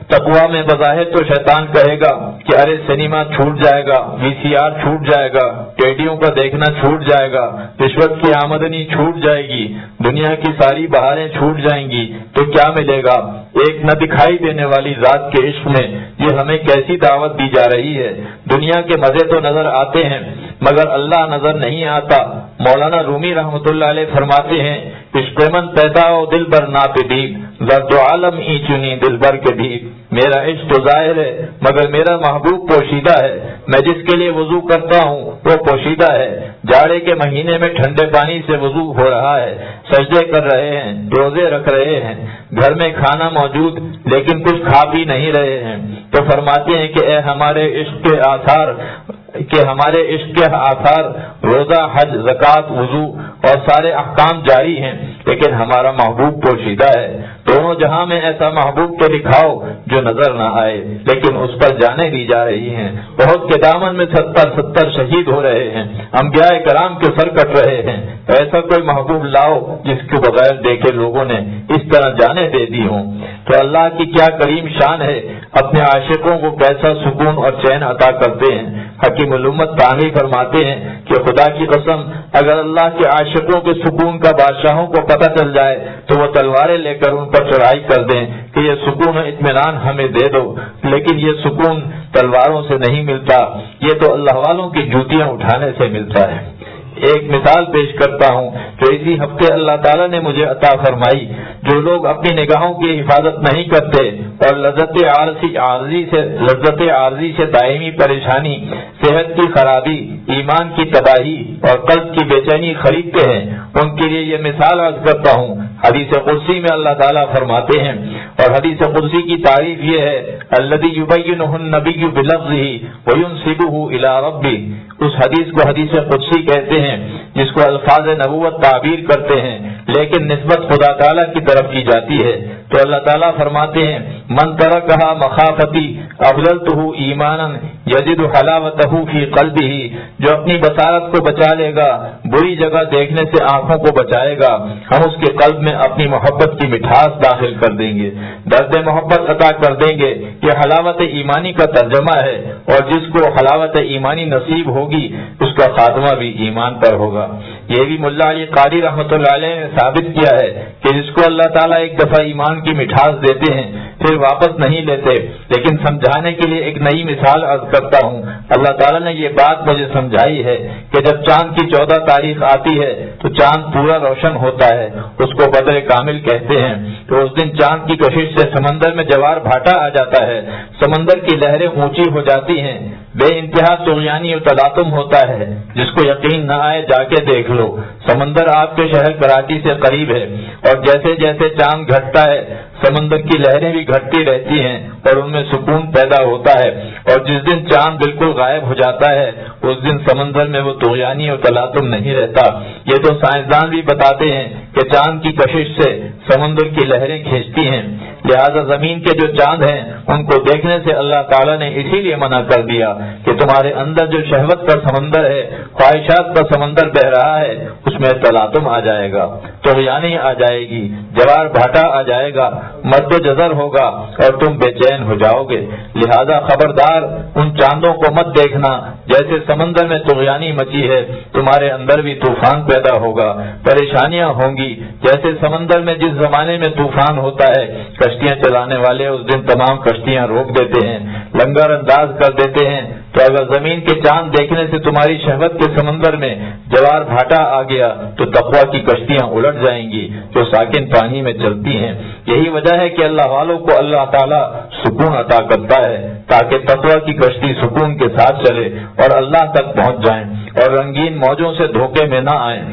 تقویٰ میں بظاہر تو شیطان کہے گا کہ ارے سنیما چھوٹ جائے گا، وی سی آر چھوٹ جائے گا، ٹیڈیوں کا دیکھنا چھوٹ جائے گا، رشوت کی آمدنی چھوٹ جائے گی، دنیا کی ساری بہاریں چھوٹ جائیں گی، تو کیا ملے گا؟ ایک نہ دکھائی دینے والی ذات کے عشق میں یہ ہمیں کیسی دعوت دی جا رہی ہے؟ دنیا کے مزے تو نظر آتے ہیں مگر اللہ نظر نہیں آتا۔ مولانا رومی رحمۃ اللہ علیہ فرماتے ہیں، عشق من پیدا ہو دل بر ناپدید، زرد و عالم ای چنی دل بر کے بھی۔ میرا عشق تو ظاہر ہے مگر میرا محبوب پوشیدہ ہے، میں جس کے لیے وضو کرتا ہوں وہ پوشیدہ ہے۔ جاڑے کے مہینے میں ٹھنڈے پانی سے وضو ہو رہا ہے، سجدے کر رہے ہیں، روزے رکھ رہے ہیں، گھر میں کھانا موجود لیکن کچھ کھا پی نہیں رہے ہیں، تو فرماتے ہیں کہ اے ہمارے عشق کے آثار کہ ہمارے عشق کے آثار روزہ، حج، زکوٰۃ، وضو اور سارے احکام جاری ہیں لیکن ہمارا محبوب پوشیدہ ہے۔ دونوں جہاں میں ایسا محبوب کے دکھاؤ جو نظر نہ آئے لیکن اس پر جانیں دی جا رہی ہیں۔ بہت کے دامن میں ستر ستر شہید ہو رہے ہیں، انبیاء کرام کے سر کٹ رہے ہیں، ایسا کوئی محبوب لاؤ جس کے بغیر دیکھے لوگوں نے اس طرح جانیں دے دی ہوں۔ تو اللہ کی کیا کریم شان ہے، اپنے عاشقوں کو کیسا سکون اور چین عطا کرتے ہیں۔ حکیم الامت تعمیر فرماتے ہیں کہ خدا کی قسم اگر اللہ کے عاشقوں کے سکون کا بادشاہوں کو پتہ چل جائے تو وہ تلواریں لے کر ان پر چڑھائی کر دیں کہ یہ سکون و اطمینان ہمیں دے دو، لیکن یہ سکون تلواروں سے نہیں ملتا، یہ تو اللہ والوں کی جوتیاں اٹھانے سے ملتا ہے۔ ایک مثال پیش کرتا ہوں جو اسی ہفتے اللہ تعالیٰ نے مجھے عطا فرمائی۔ جو لوگ اپنی نگاہوں کی حفاظت نہیں کرتے اور لذت عارضی عارضی سے لذت عارضی سے دائمی پریشانی، صحت کی خرابی، ایمان کی تباہی اور قلب کی بے چینی خریدتے ہیں، ان کے لیے یہ مثال عرض کرتا ہوں۔ حدیث قدسی میں اللہ تعالیٰ فرماتے ہیں اور حدیث قدسی کی تعریف یہ ہے، الذی یبینہ النبی بلفظہ وینسبہ الی ربہ۔ اس حدیث کو حدیث قدسی کہتے ہیں جس کو الفاظ نبوت تعبیر کرتے ہیں لیکن نسبت خدا تعالیٰ کی طرف کی جاتی ہے۔ تو اللہ تعالیٰ فرماتے ہیں، من ترکہا مخافتی ابدلتہ ایمانا یجد حلاوتہ فی قلبہ۔ جو اپنی بصارت کو بچا لے گا، بری جگہ دیکھنے سے آنکھوں کو بچائے گا، ہم اس کے قلب میں اپنی محبت کی مٹھاس داخل کر دیں گے، درد محبت عطا کر دیں گے۔ یہ حلاوت ایمانی کا ترجمہ ہے، اور جس کو حلاوت ایمانی نصیب ہوگی اس کا خاتمہ بھی ایمان پر ہوگا۔ یہ بھی ملا علی قاری رحمۃ اللہ علیہ نے ثابت کیا ہے کہ جس کو اللہ تعالیٰ ایک دفعہ ایمان کی مٹھاس دیتے ہیں پھر واپس نہیں لیتے۔ لیکن سمجھانے کے لیے ایک نئی مثال عرض کرتا ہوں۔ اللہ تعالیٰ نے یہ بات مجھے سمجھائی ہے کہ جب چاند کی چودہ تاریخ آتی ہے تو چاند پورا روشن ہوتا ہے، اس کو بدر کامل کہتے ہیں۔ تو اس دن چاند کی کشش سے سمندر میں جوار بھاٹا آ جاتا ہے، سمندر کی لہریں اونچی ہو جاتی ہیں، بے انتہا طغیانی و تلاطم ہوتا ہے۔ جس کو یقین نہ آئے جا کے دیکھ لو، سمندر آپ کے شہر کراچی سے قریب ہے، اور جیسے جیسے چاند گھٹتا ہے سمندر کی لہریں بھی گھٹتی رہتی ہیں اور ان میں سکون پیدا ہوتا ہے، اور جس دن چاند بالکل غائب ہو جاتا ہے اس دن سمندر میں وہ طغیانی اور تلاطم نہیں رہتا۔ یہ تو سائنسدان بھی بتاتے ہیں کہ چاند کی کشش سے سمندر کی لہریں کھینچتی ہیں۔ لہذا زمین کے جو چاند ہیں ان کو دیکھنے سے اللہ تعالیٰ نے اسی لیے منع کر دیا کہ تمہارے اندر جو شہوت کا سمندر ہے، خواہشات کا سمندر بہ رہا ہے، اس میں تلاطم آ جائے گا، طغیانی آ جائے گی، جوار بھاٹا آ جائے گا، مد و جزر ہوگا اور تم بے چین ہو جاؤ گے۔ لہذا خبردار ان چاندوں کو مت دیکھنا، جیسے سمندر میں طغیانی مچی ہے تمہارے اندر بھی طوفان پیدا ہوگا، پریشانیاں ہوں گی۔ جیسے سمندر میں جس زمانے میں طوفان ہوتا ہے کشتیاں چلانے والے اس دن تمام کشتیاں روک دیتے ہیں، لنگر انداز کر دیتے ہیں، تو اگر زمین کے چاند دیکھنے سے تمہاری شہوت کے سمندر میں جوار بھاٹا آ گیا تو تقویٰ کی کشتیاں الٹ جائیں گی جو ساکن پانی میں چلتی ہیں۔ یہی وجہ ہے کہ اللہ والوں کو اللہ تعالیٰ سکون عطا کرتا ہے تاکہ تقویٰ کی کشتی سکون کے ساتھ چلے اور اللہ تک پہنچ جائیں اور رنگین موجوں سے دھوکے میں نہ آئیں۔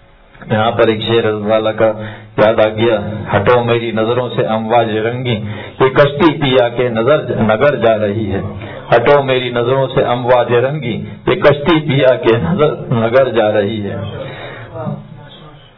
یہاں پر ایک شعر والا کا یاد آ گیا، ہٹو میری نظروں سے امواج رنگی، یہ کشتی پیا کے نظر نگر جا رہی ہے۔ ہٹو میری نظروں سے امواج رنگی، یہ کشتی پیا کے نظر نگر جا رہی ہے۔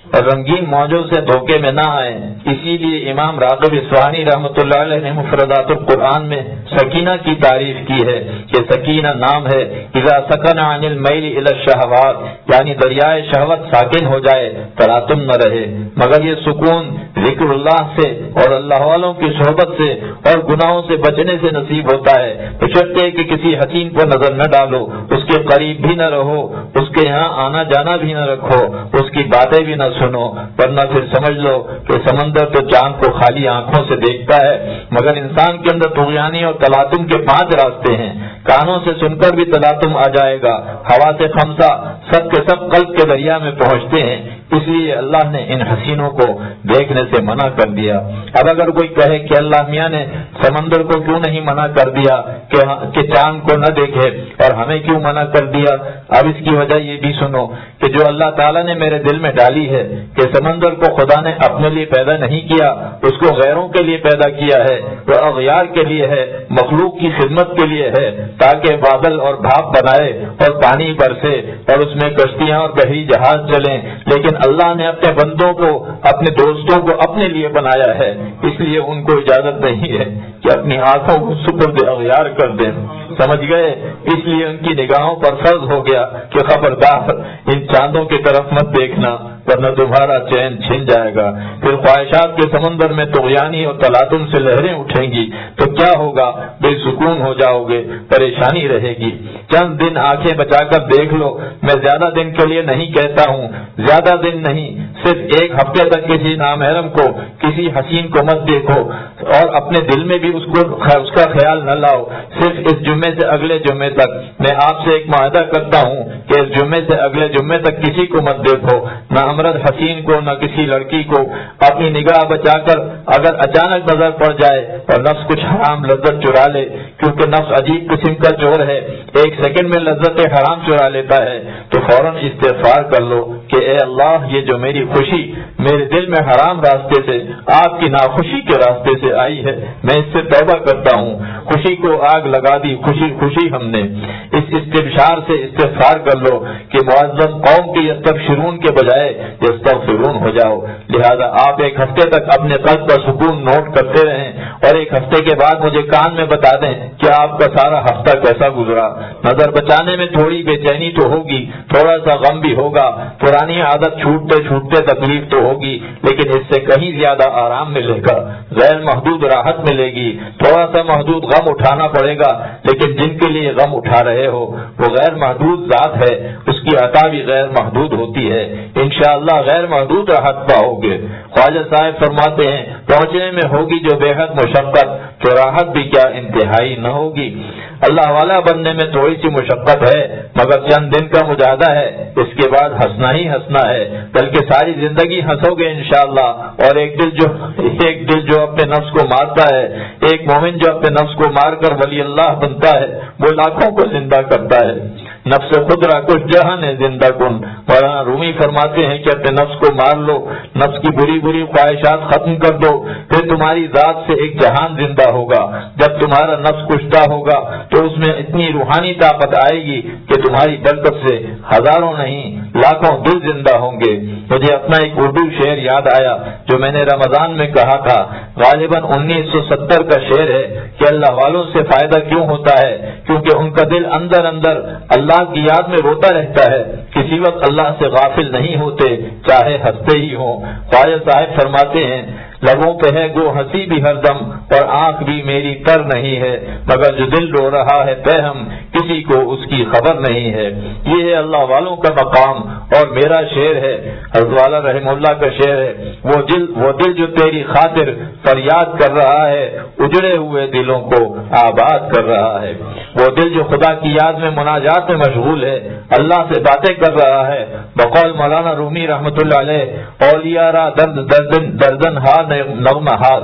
اور رنگین موجوں سے دھوکے میں نہ آئیں. اسی لیے امام راغب اصفہانی رحمۃ اللہ علیہ نے مفردات القرآن میں سکینہ کی تعریف کی ہے کہ سکینہ نام ہے اذا سکن عن المیل الی الشہوات، یعنی دریائے شہوت ساکن ہو جائے، تلاطم نہ رہے. مگر یہ سکون ذکر اللہ سے اور اللہ والوں کی صحبت سے اور گناہوں سے بچنے سے نصیب ہوتا ہے. بشرطے کہ کسی حسین پر نظر نہ ڈالو، اس کے قریب بھی نہ رہو، اس کے یہاں آنا جانا بھی نہ رکھو، اس کی باتیں بھی نہ سنو، ورنہ پھر سمجھ لو کہ سمندر تو چاند کو خالی آنکھوں سے دیکھتا ہے، مگر انسان کے اندر طغیانی اور تلاطم کے پانچ راستے ہیں. کانوں سے سن کر بھی تلاطم آ جائے گا. ہوا سے خمسہ سب کے سب قلب کے دریا میں پہنچتے ہیں. اس لیے اللہ نے ان حسینوں کو دیکھنے سے منع کر دیا. اب اگر کوئی کہے کہ اللہ میاں نے سمندر کو کیوں نہیں منع کر دیا کہ, کہ چاند کو نہ دیکھے اور ہمیں کیوں منع کر دیا، اب اس کی وجہ یہ بھی سنو کہ جو اللہ تعالیٰ نے میرے دل میں ڈالی ہے کہ سمندر کو خدا نے اپنے لیے پیدا نہیں کیا، اس کو غیروں کے لیے پیدا کیا ہے، وہ اغیار کے لیے ہے، مخلوق کی خدمت کے لیے ہے، تاکہ بادل اور بھاپ بنائے اور پانی برسے اور اس میں کشتیاں اور بحری جہاز چلیں. لیکن اللہ نے اپنے بندوں کو، اپنے دوستوں کو اپنے لیے بنایا ہے، اس لیے ان کو اجازت نہیں ہے کہ اپنی آنکھوں کو سپرد اغیار کر دیں. سمجھ گئے؟ اس لیے ان کی نگاہوں پر فرض ہو گیا کہ خبردار ان چاندوں کی طرف مت دیکھنا ورنہ تمہارا چین چھن جائے گا. پھر خواہشات کے سمندر میں طغیانی اور تلاطم سے لہریں اٹھیں گی تو کیا ہوگا؟ بے سکون ہو جاؤ گے، پریشانی رہے گی. چند دن آنکھیں بچا کر دیکھ لو. میں زیادہ دن کے لیے نہیں کہتا ہوں، زیادہ دن نہیں، صرف ایک ہفتے تک کسی نامحرم کو، کسی حسین کو مت دیکھو اور اپنے دل میں بھی اس کو اس کا خیال نہ لاؤ. صرف اس جمعے سے اگلے جمعے تک میں آپ سے ایک معاہدہ کرتا ہوں کہ اس جمعے سے اگلے جمعے تک کسی کو مت دیکھو، نہ امرد حسین کو، نہ کسی لڑکی کو. اپنی نگاہ بچا کر اگر اچانک نظر پڑ جائے اور نفس کچھ حرام لذت چرا لے، کیونکہ نفس عجیب قسم کا چور ہے، ایک سیکنڈ میں لذت حرام چرا لیتا ہے، تو فوراً استغفار کر لو کہ اے اللہ، یہ جو میری خوشی میرے دل میں حرام راستے سے، آپ کی ناخوشی کے راستے سے آئی ہے، میں اس سے توبہ کرتا ہوں. خوشی کو آگ لگا دی، خوشی خوشی ہم نے. اس استبشار سے استغفار کر لو کہ معزز قوم کی یستبشرون کے بجائے یستغفرون ہو جاؤ. لہذا آپ ایک ہفتے تک اپنے قلب کا سکون نوٹ کرتے رہیں اور ایک ہفتے کے بعد مجھے کان میں بتا دیں کہ آپ کا سارا ہفتہ کیسا گزرا. نظر بچانے میں تھوڑی بے چینی تو ہوگی، تھوڑا سا غم بھی ہوگا، پرانی عادت چھوٹتے چھوٹتے تکلیف تو ہوگی، لیکن اس سے کہیں زیادہ آرام ملے گا، غیر محدود راحت ملے گی. تھوڑا سا محدود غم اٹھانا پڑے گا، لیکن جن کے لیے غم اٹھا رہے ہو وہ غیر محدود ذات ہے، اس کی عطا بھی غیر محدود ہوتی ہے. انشاءاللہ غیر محدود راحت پاؤ گے. خواجہ صاحب فرماتے ہیں پہنچنے میں ہوگی جو بے حد مشقت، تو راحت بھی کیا انتہائی نہ ہوگی. اللہ والا بننے میں تھوڑی سی مشقت ہے، مگر چند دن کا مجاہدہ ہے، اس کے بعد ہنسنا ہی ہنسنا ہے، بلکہ ساری زندگی ہنسو گے انشاءاللہ. اور ایک دل جو ایک دل جو اپنے نفس کو مارتا ہے، ایک مومن جو اپنے نفس کو مار کر ولی اللہ بنتا ہے، وہ لاکھوں کو زندہ کرتا ہے. نفس خود را کچھ جہان ہے زندہ کن. مولانا رومی فرماتے ہیں کہ اپنے نفس کو مار لو، نفس کی بری بری خواہشات ختم کر دو، پھر تمہاری ذات سے ایک جہان زندہ ہوگا. جب تمہارا نفس کشتہ ہوگا تو اس میں اتنی روحانی طاقت آئے گی کہ تمہاری برکت سے ہزاروں نہیں لاکھوں دل زندہ ہوں گے. مجھے اپنا ایک اردو شعر یاد آیا جو میں نے رمضان میں کہا تھا، غالباً انیس سو ستر کا شعر ہے کہ اللہ والوں سے فائدہ کیوں ہوتا ہے؟ کیونکہ ان کا دل اندر اندر اللہ کی یاد میں روتا رہتا ہے، کسی وقت اللہ سے غافل نہیں ہوتے، چاہے ہنستے ہی ہوں. خواجہ صاحب فرماتے ہیں لبوں پہ ہے گو ہنسی بھی ہر دم اور آنکھ بھی میری تر نہیں ہے، مگر جو دل رو رہا ہے بہم کسی کو اس کی خبر نہیں ہے. یہ ہے اللہ والوں کا مقام. اور میرا شعر ہے، حضرت والا رحم اللہ کا شعر ہے، وہ دل وہ دل جو تیری خاطر فریاد کر رہا ہے، اجڑے ہوئے دلوں کو آباد کر رہا ہے. وہ دل جو خدا کی یاد میں مناجات میں مشغول ہے، اللہ سے باتیں کر رہا ہے. بقول مولانا رومی رحمۃ اللہ علیہ، اولیاء را درد دردن دردن ہا نغمہ ہاز،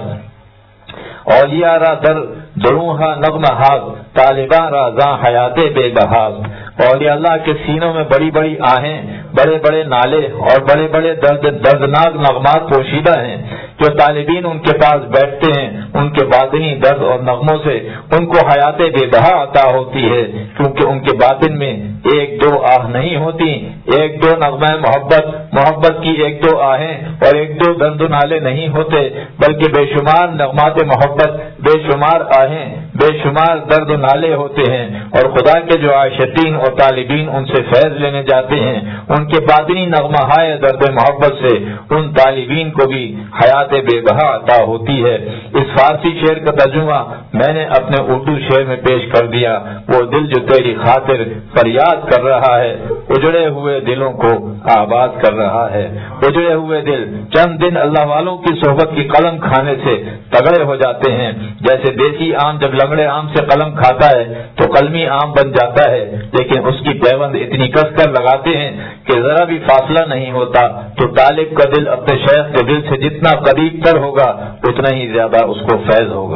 اولیاء را در دروہا نغمہ ہاز، طالبان را زاں حیات بے بہاز. اولیاء اللہ کے سینوں میں بڑی بڑی آہیں، بڑے بڑے نالے اور بڑے بڑے درد دردناک نغمات پوشیدہ ہیں. جو طالبین ان کے پاس بیٹھتے ہیں ان کے باطنی درد اور نغموں سے ان کو حیات بے بہا عطا ہوتی ہے، کیونکہ ان کے باطن میں ایک دو آہ نہیں ہوتی، ایک دو نغمہ محبت محبت کی ایک دو آہیں اور ایک دو درد و نالے نہیں ہوتے، بلکہ بے شمار نغمات محبت، بے شمار آہیں، بے شمار درد و نالے ہوتے ہیں۔ اور خدا کے جو عاشقین اور طالبین ان سے فیض لینے جاتے ہیں، ان کے باطنی نغمہ ہائے درد محبت سے ان طالبین کو بھی حیات بے بہا عطا ہوتی ہے۔ اس فارسی شعر کا ترجمہ میں نے اپنے اردو شعر میں پیش کر دیا۔ وہ دل جو تیری خاطر فریاد کر رہا ہے، اجڑے ہوئے دلوں کو آباد کر رہا ہے۔ اجڑے ہوئے دل چند دن اللہ والوں کی صحبت کی قلم کھانے سے تگڑے ہو جاتے ہیں، جیسے دیسی آم جب لنگڑے آم سے قلم کھاتا ہے تو قلمی آم بن جاتا ہے، لیکن اس کی پیوند اتنی کس کر لگاتے ہیں کہ ذرا بھی فاصلہ نہیں ہوتا۔ تو طالب کا دل اپنے شیخ کے دل سے جتنا قریب تر ہوگا اتنا ہی زیادہ اس کو فیض ہوگا۔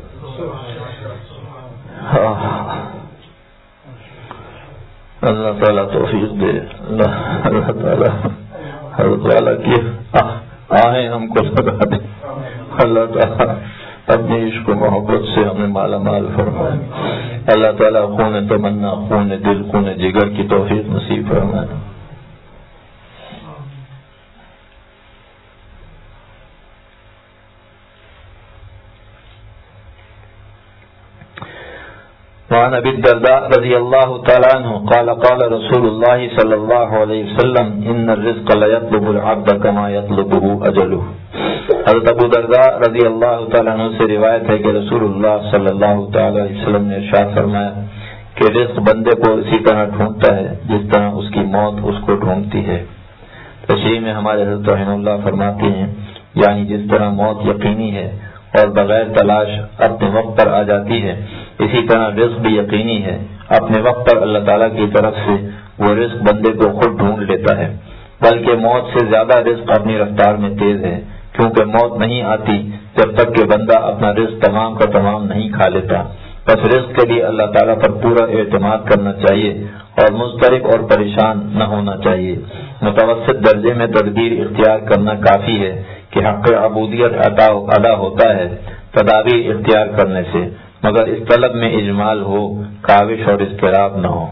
اللہ تعالیٰ توفیق دے، اللہ اللہ تعالیٰ حضرت والا کی آہیں ہم کو لگا دے، اللہ تعالیٰ اپنی عشق و محبت سے ہمیں مالا مال فرمائے، اللہ تعالیٰ خون تمنا، خون دل، خون جگر کی توفیق نصیب فرمائے۔ وعن ابي الدرداء رضي الله تعالى عنه قال قال رسول الله صلى الله عليه وسلم ان الرزق لا يطلب العبد كما يطلبه اجله۔ حضرت ابو درداء رضی اللہ تعالیٰ عنہ سے روایت ہے کہ رسول اللہ صلی اللہ تعالی علیہ وسلم نے ارشاد فرمایا کہ رزق بندے کو اسی طرح ڈھونڈتا ہے جس طرح اس کی موت اس کو ڈھونڈتی ہے۔ تشریح میں ہمارے حضرت رحمہ اللہ فرماتے ہیں یعنی جس طرح موت یقینی ہے اور بغیر تلاش اپنے وقت پر آ جاتی ہے، اسی طرح رزق بھی یقینی ہے، اپنے وقت پر اللہ تعالیٰ کی طرف سے وہ رزق بندے کو خود ڈھونڈ لیتا ہے۔ بلکہ موت سے زیادہ رزق اپنی رفتار میں تیز ہے، کیونکہ موت نہیں آتی جب تک کہ بندہ اپنا رزق تمام کا تمام نہیں کھا لیتا۔ بس رزق کے لیے اللہ تعالیٰ پر پورا اعتماد کرنا چاہیے اور مضطرب اور پریشان نہ ہونا چاہیے۔ متوسط درجے میں تدبیر اختیار کرنا کافی ہے کہ حق عبودیت ادا ہوتا ہے تدابیر اختیار کرنے سے، مگر اس طلب میں اجمال ہو، کاوش اور اضطراب نہ ہو۔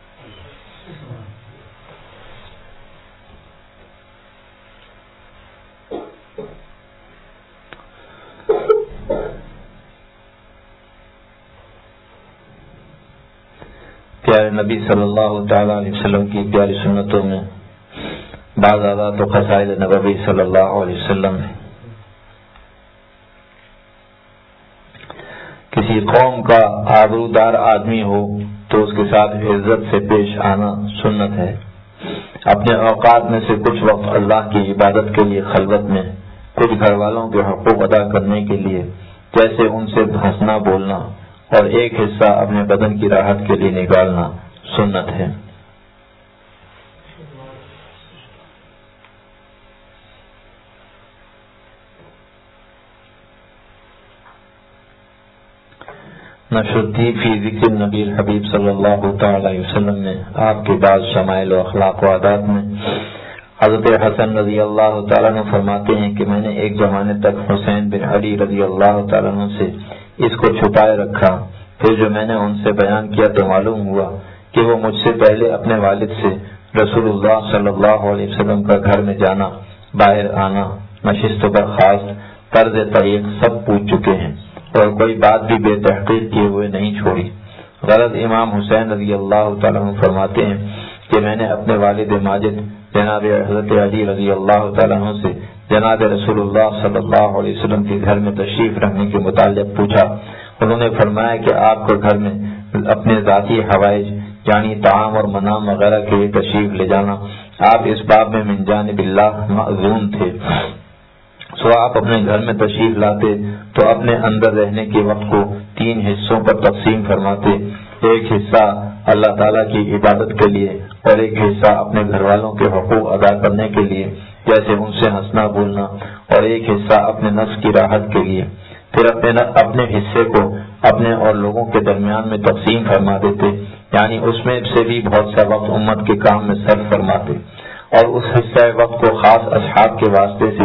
پیارے نبی صلی اللہ تعالی علیہ وسلم کی پیاری سنتوں میں بعض عادات و خصائل نبوی صلی اللہ علیہ وسلم ہے۔ کسی قوم کا آبرودار آدمی ہو تو اس کے ساتھ عزت سے پیش آنا سنت ہے۔ اپنے اوقات میں سے کچھ وقت اللہ کی عبادت کے لیے خلوت میں، کچھ گھر والوں کے حقوق ادا کرنے کے لیے جیسے ان سے ہنسنا بولنا، اور ایک حصہ اپنے بدن کی راحت کے لیے نکالنا سنت ہے۔ نشردی فی ذکر نبی الحبیب صلی اللہ تعالی علیہ وسلم نے آپ کے بعض شمائل و اخلاق و عادات میں حضرت حسن رضی اللہ تعالیٰ عنہ فرماتے ہیں کہ میں نے ایک زمانے تک حسین بن علی رضی اللہ تعالیٰ عنہ سے اس کو چھپائے رکھا، پھر جو میں نے ان سے بیان کیا تو معلوم ہوا کہ وہ مجھ سے پہلے اپنے والد سے رسول اللہ صلی اللہ علیہ وسلم کا گھر میں جانا، باہر آنا، نشست و برخاست، طرز طریق سب پوچھ چکے ہیں اور کوئی بات بھی بے تحقیق کیے ہوئے نہیں چھوڑی۔ غرض امام حسین رضی اللہ تعالیٰ عنہ فرماتے ہیں کہ میں نے اپنے والد ماجد جناب حضرت علی رضی اللہ تعالیٰ عنہ سے جناب رسول اللہ صلی اللہ علیہ وسلم کے گھر میں تشریف رکھنے کے متعلق پوچھا۔ انہوں نے فرمایا کہ آپ کو گھر میں اپنے ذاتی حوائج یعنی طعام اور منام وغیرہ کے لیے تشریف لے جانا، آپ اس باب میں من جانب اللہ معذون تھے، سو آپ اپنے گھر میں تشریف لاتے تو اپنے اندر رہنے کے وقت کو تین حصوں پر تقسیم فرماتے، ایک حصہ اللہ تعالیٰ کی عبادت کے لیے اور ایک حصہ اپنے گھر والوں کے حقوق ادا کرنے کے لیے جیسے ان سے ہنسنا بولنا، اور ایک حصہ اپنے نفس کی راحت کے لیے۔ پھر اپنے اپنے حصے کو اپنے اور لوگوں کے درمیان میں تقسیم فرما دیتے، یعنی اس میں سے بھی بہت سا وقت امت کے کام میں صرف فرماتے، اور اس حصہ وقت کو خاص اصحاب کے واسطے سے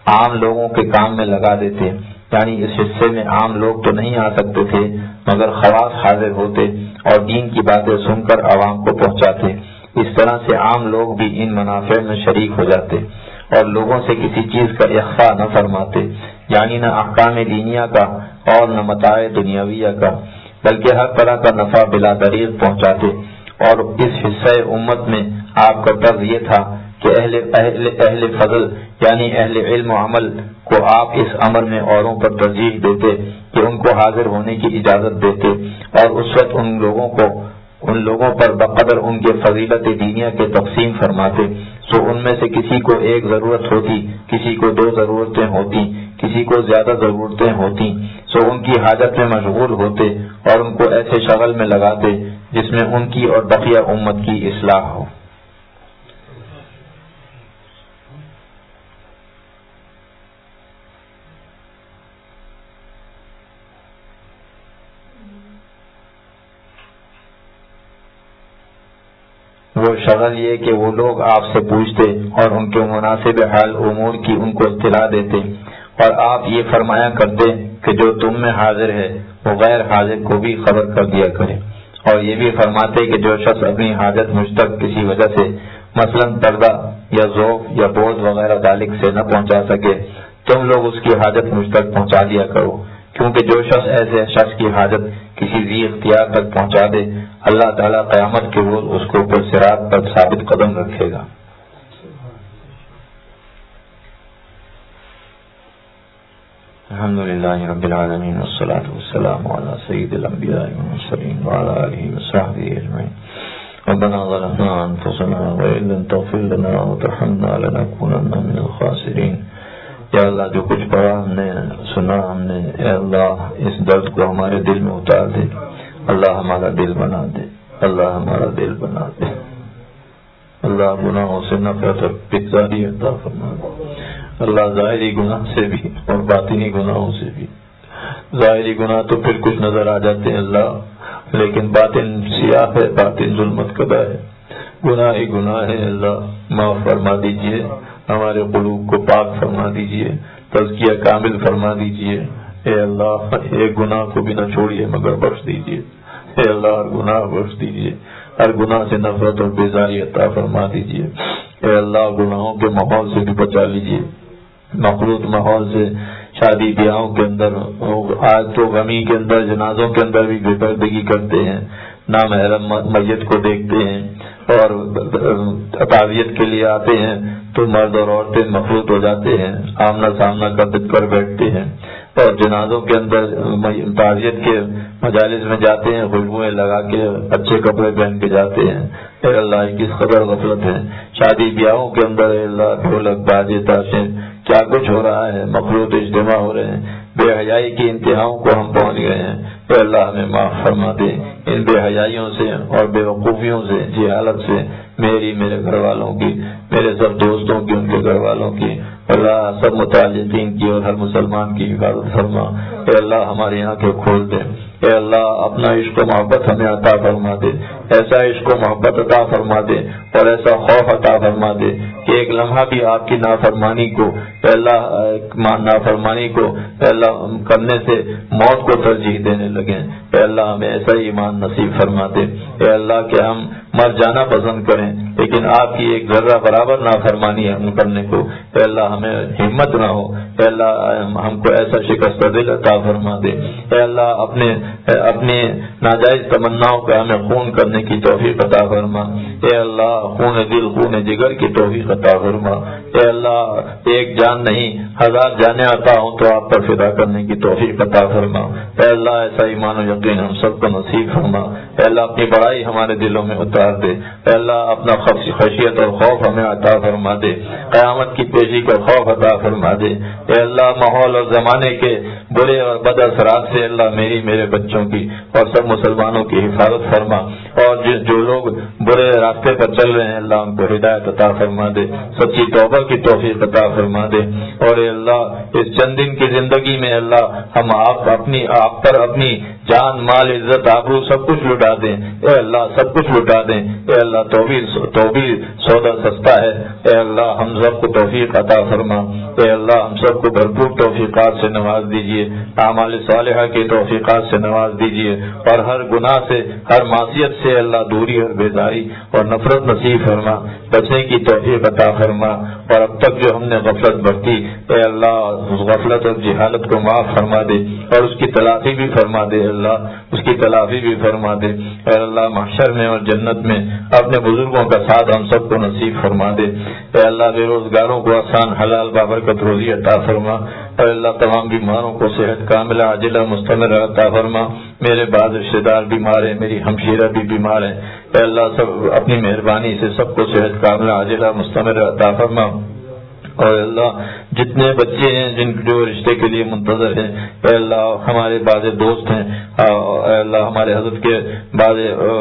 عام لوگوں کے کام میں لگا دیتے، یعنی اس حصے میں عام لوگ تو نہیں آ سکتے تھے مگر خواص حاضر ہوتے اور دین کی باتیں سن کر عوام کو پہنچاتے۔ اس طرح سے عام لوگ بھی ان منافع میں شریک ہو جاتے اور لوگوں سے کسی چیز کا اخفاء نہ فرماتے، یعنی نہ احکام دینیہ کا اور نہ متاع دنیاویہ کا، بلکہ ہر طرح کا نفع بلا دریغ پہنچاتے۔ اور اس حصہ امت میں آپ کا طرز یہ تھا کہ اہل اہل اہل فضل یعنی اہل علم و عمل کو آپ اس امر میں اوروں پر ترجیح دیتے کہ ان کو حاضر ہونے کی اجازت دیتے، اور اس وقت ان لوگوں کو ان لوگوں پر بقدر ان کے فضیلت دینیہ کے تقسیم فرماتے۔ سو ان میں سے کسی کو ایک ضرورت ہوتی، کسی کو دو ضرورتیں ہوتی، کسی کو زیادہ ضرورتیں ہوتی، سو ان کی حاجت میں مشغول ہوتے اور ان کو ایسے شغل میں لگاتے جس میں ان کی اور بقیہ امت کی اصلاح ہو۔ وہ شغل یہ کہ وہ لوگ آپ سے پوچھتے اور ان کے مناسب حال امور کی ان کو اطلاع دیتے، اور آپ یہ فرمایا کرتے کہ جو تم میں حاضر ہے وہ غیر حاضر کو بھی خبر کر دیا کرے، اور یہ بھی فرماتے کہ جو شخص اپنی حاجت مجھ تک کسی وجہ سے مثلا پردہ یا ذوق یا بوجھ وغیرہ ذالک سے نہ پہنچا سکے، تم لوگ اس کی حاجت مجھ تک پہنچا دیا کرو، کیونکہ جو شخص ایسے شخص کی حاجت کسی ذی اختیار تک پہنچا دے اللہ تعالیٰ قیامت کے روز اس کو اوپر صراط پر ثابت قدم رکھے گا۔ الحمد للہ رب العالمین والصلاة والسلام علی سید الانبیاء والمرسلین وعلی آلہ وصحبہ اجمعین۔ ربنا ظلمنا انفسنا وان لم تغفر لنا وترحمنا لنکونن من الخاسرین۔ یا اللہ جو کچھ پڑھا ہم نے سنا ہم نے، اے اللہ اس درد کو ہمارے دل میں اتار دے، اللہ ہمارا دل بنا دے، اللہ ہمارا دل بنا دے، اللہ گناہوں سے نفرت اور بیزاری عطا فرما دے، اللہ ظاہری گناہ سے بھی اور باطنی گناہوں سے بھی۔ ظاہری گناہ تو پھر کچھ نظر آ جاتے ہیں اللہ، لیکن باطن سیاہ ہے، باطن ظلمت کدا ہے، گناہ ہی گناہ ہے۔ اللہ معاف فرما دیجئے، ہمارے قلوب کو پاک فرما دیجئے، تزکیہ کامل فرما دیجئے۔ اے اللہ ایک گناہ کو بھی نہ چھوڑیے مگر بخش دیجئے، اے اللہ ہر گناہ بخش دیجئے، ہر گناہ سے نفرت اور بیزاری عطا فرما دیجئے۔ اے اللہ گناہوں کے ماحول سے بھی بچا لیجئے، مخلوط ماحول سے، شادی بیاہوں کے اندر، آج تو غمی کے اندر جنازوں کے اندر بھی بے پردگی کرتے ہیں، نامحرم میت کو دیکھتے ہیں اور تعزیت کے لیے آتے ہیں تو مرد اور عورتیں مخلوط ہو جاتے ہیں، آمنا سامنا کر بیٹھتے ہیں، اور جنازوں کے اندر تعزیت کے مجالس میں جاتے ہیں، خوشبوئیں لگا کے اچھے کپڑے پہن کے جاتے ہیں۔ اے اللہ کس قدر غفلت ہے، شادی بیاہوں کے اندر اے اللہ ڈھولک باجے تاشیں کیا کچھ ہو رہا ہے، مخلوط اجتماع ہو رہے ہیں، بے حیائی کی انتہاؤں کو ہم پہنچ گئے ہیں۔ اے اللہ ہمیں معاف فرما دے ان بے حیائیوں سے اور بے وقوفیوں سے، جہالت سے، میری میرے گھر والوں کی، میرے سب دوستوں کی، ان کے گھر والوں کی، اللہ سب متعلقین کی اور ہر مسلمان کی حفاظت فرما۔ اے اللہ ہماری آنکھیں کھول دے، اے اللہ اپنا عشق و محبت ہمیں عطا فرما دے، ایسا عشق و محبت عطا فرما دے اور ایسا خوف عطا فرما دے کہ ایک لمحہ بھی آپ کی نافرمانی کو اے اللہ نافرمانی کو اے اللہ کرنے سے موت کو ترجیح دینے لگیں۔ اے اللہ ہمیں ایسا ہی ایمان نصیب فرما دے، اے اللہ کہ ہم مر جانا پسند کریں لیکن آپ کی ایک ذرہ برابر نافرمانی ہم کرنے کو اے اللہ ہمیں ہمت نہ ہو۔ اے اللہ ہم کو ایسا شکست دل عطا فرما دے، اے اللہ اپنے اپنے ناجائز تمناؤں کا ہمیں خون کرنے کی توفیق عطا فرما۔ اے اللہ خون دل خون جگر کی توفیق عطا فرما۔ اے اللہ ایک جان نہیں ہزار جانیں عطا ہوں تو آپ پر فدا کرنے کی توفیق عطا فرما۔ اے اللہ ایسا ایمان و یقین ہم سب کو نصیب فرما۔ اے اللہ اپنی بڑائی ہمارے دلوں میں اتار دے، اے اللہ اپنا خشیت اور خوف ہمیں عطا فرما دے، قیامت کی پیشی کا خوف عطا فرما دے۔ اے اللہ ماحول اور زمانے کے برے اور بد اثرات سے اللہ میری میرے بچوں کی اور سب مسلمانوں کی حفاظت فرما، اور جو لوگ برے راستے پر چل رہے ہیں اللہ ان کو ہدایت عطا فرما دے، سچی توبہ کی توفیق عطا فرما دے۔ اور اے اللہ اس چند دن کی زندگی میں اللہ ہم آپ اپنی آپ پر اپنی جان مال عزت آبرو سب کچھ لٹا دیں اے اللہ، سب کچھ لٹا دیں اے اللہ۔ تو بھی تو بھی سودا سستا ہے اے اللہ، ہم سب کو توفیق عطا فرما اے اللہ، ہم سب کو بھرپور توفیقات سے نواز دیجیے، اعمال صالحہ کی توفیقات سے نواز دیجیے، اور ہر گناہ سے ہر معصیت سے اللہ دوری اور بیداری اور نفرت نصیب فرما، بچنے کی توفیق عطا فرما۔ اور اب تک جو ہم نے غفلت برتی اے اللہ، اس غفلت اور جہالت کو معاف فرما دے اور اس کی تلافی بھی فرما دے اللہ، اس کی تلافی بھی فرما دے اے اللہ۔ محشر میں اور جنت میں اپنے بزرگوں کا ساتھ ہم سب کو نصیب فرما دے اے اللہ۔ بے روزگاروں کو آسان حلال بابرکت روزی عطا فرما اے اللہ۔ تمام بیماروں کو صحت کاملہ عاجلہ مستمر عطا فرما۔ میرے بعض رشتے دار بیمار ہیں، میری ہمشیرہ بھی بیمار ہیں اے اللہ، سب اپنی مہربانی سے سب کو صحت کاملہ عاجلہ مستمر عطا فرما۔ اور اللہ جتنے بچے ہیں جن جو رشتے کے لیے منتظر ہیں اے اللہ، ہمارے بعض دوست ہیں اے اللہ، ہمارے حضرت کے بعض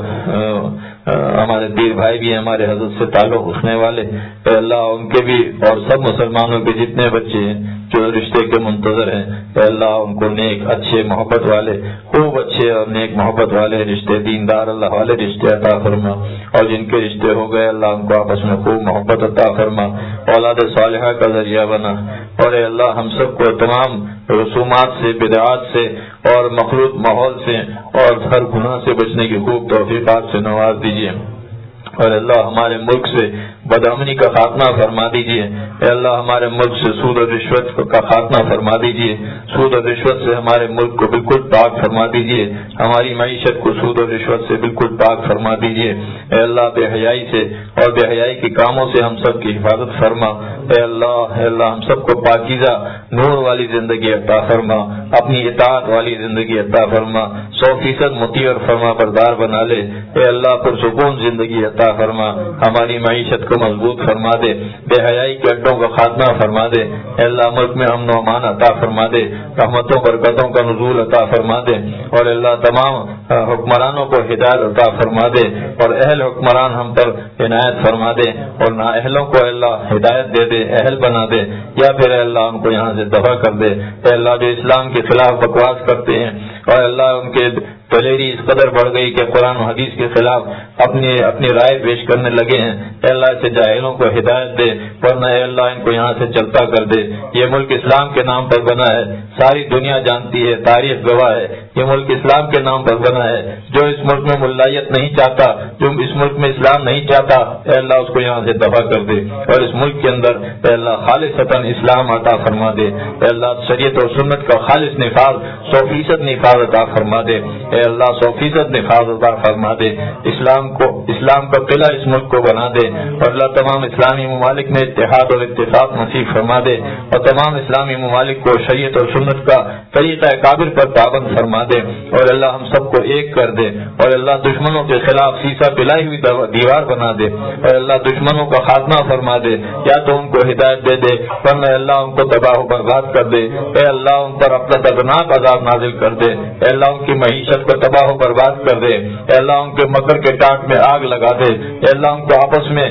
ہمارے پیر بھائی بھی ہیں ہمارے حضرت سے تعلق رکھنے والے اے اللہ، ان کے بھی اور سب مسلمانوں کے جتنے بچے ہیں جو رشتے کے منتظر ہیں اے اللہ، ان کو نیک اچھے محبت والے خوب اچھے اور نیک محبت والے رشتے، دیندار اللہ والے رشتے عطا فرما۔ اور جن کے رشتے ہو گئے اللہ، ان کو آپس میں خوب محبت عطا فرما، اولاد صالحہ کا ذریعہ بنا۔ اور اے اللہ، ہم سب کو تمام رسومات سے، بدعات سے اور مخلوط ماحول سے اور ہر گناہ سے بچنے کی خوب توفیقات سے نواز دیجیے۔ اور اللہ ہمارے ملک سے بدامنی کا خاتمہ فرما دیجیے اے اللہ، ہمارے ملک سے سود اور رشوت کا خاتمہ فرما دیجیے، سود اور رشوت سے ہمارے ملک کو بالکل پاک فرما دیجیے، ہماری معیشت کو سود اور رشوت سے بالکل پاک فرما دیجیے اے اللہ۔ بے حیائی سے اور بے حیائی کے کاموں سے ہم سب کی حفاظت فرما اے اللہ۔ اے اللہ، ہم سب کو پاکیزہ نور والی زندگی عطا فرما، اپنی اطاعت والی زندگی عطا فرما، سو فیصد مطیع اور فرما بردار بنا لے اے اللہ۔ پرسکون زندگی عطا فرما، ہماری معیشت کو مضبوط فرما دے، بے حیائی کے اڈوں کا خاتمہ فرما دے اے اللہ۔ ملک میں امن و امان عطا فرما دے، رحمتوں برکتوں کا نزول عطا فرما دے، اور اللہ تمام حکمرانوں کو ہدایت عطا فرما دے، اور اہل حکمران ہم پر عنایت فرما دے، اور نااہلوں کو اللہ ہدایت دے دے، اہل بنا دے، یا پھر اللہ ان کو یہاں سے دفع کر دے اے اللہ۔ جو اسلام کے خلاف بکواس کرتے ہیں اور اللہ ان کے دلیری اس قدر بڑھ گئی کہ قرآن و حدیث کے خلاف اپنی اپنی رائے پیش کرنے لگے ہیں اے اللہ، سے جاہلوں کو ہدایت دے، ورنہ اے اللہ ان کو یہاں سے چلتا کر دے۔ یہ ملک اسلام کے نام پر بنا ہے، ساری دنیا جانتی ہے، تاریخ گواہ ہے، یہ ملک اسلام کے نام پر بنا ہے۔ جو اس ملک میں ملائیت نہیں چاہتا، جو اس ملک میں اسلام نہیں چاہتا اے اللہ، اس کو یہاں سے دفع کر دے، اور اس ملک کے اندر اے اللہ خالصتاً اسلام عطا فرما دے اے اللہ۔ شریعت اور سنت کا خالص نفاذ، سو فیصد نفاذ عطا فرما دے اے اللہ، سو فیصد نفاذ عطا فرما دے۔ اسلام کو اسلام کا قلعہ اس ملک کو بنا دے، اور اللہ تمام اسلامی ممالک میں اتحاد اور اتفاق نصیب فرما دے، اور تمام اسلامی ممالک کو شریعت اور سنت کا طریقہ کابر پر پابند فرما دے، اور اللہ ہم سب کو ایک کر دے، اور اللہ دشمنوں کے خلاف سیسا پلائی ہوئی دیوار بنا دے، اور اللہ دشمنوں کا خاتمہ فرما دے، یا تو ان کو ہدایت دے دے، ورنہ اللہ ان کو تباہ و برباد کر دے اے اللہ۔ ان پر اپنا دردناک عذاب نازل کر دے اے اللہ، ان کی معیشت کو تباہ و برباد کر دے اے اللہ، ان کے مکر کے ٹانٹ میں آگ لگا دے اے اللہ، ان کو آپس میں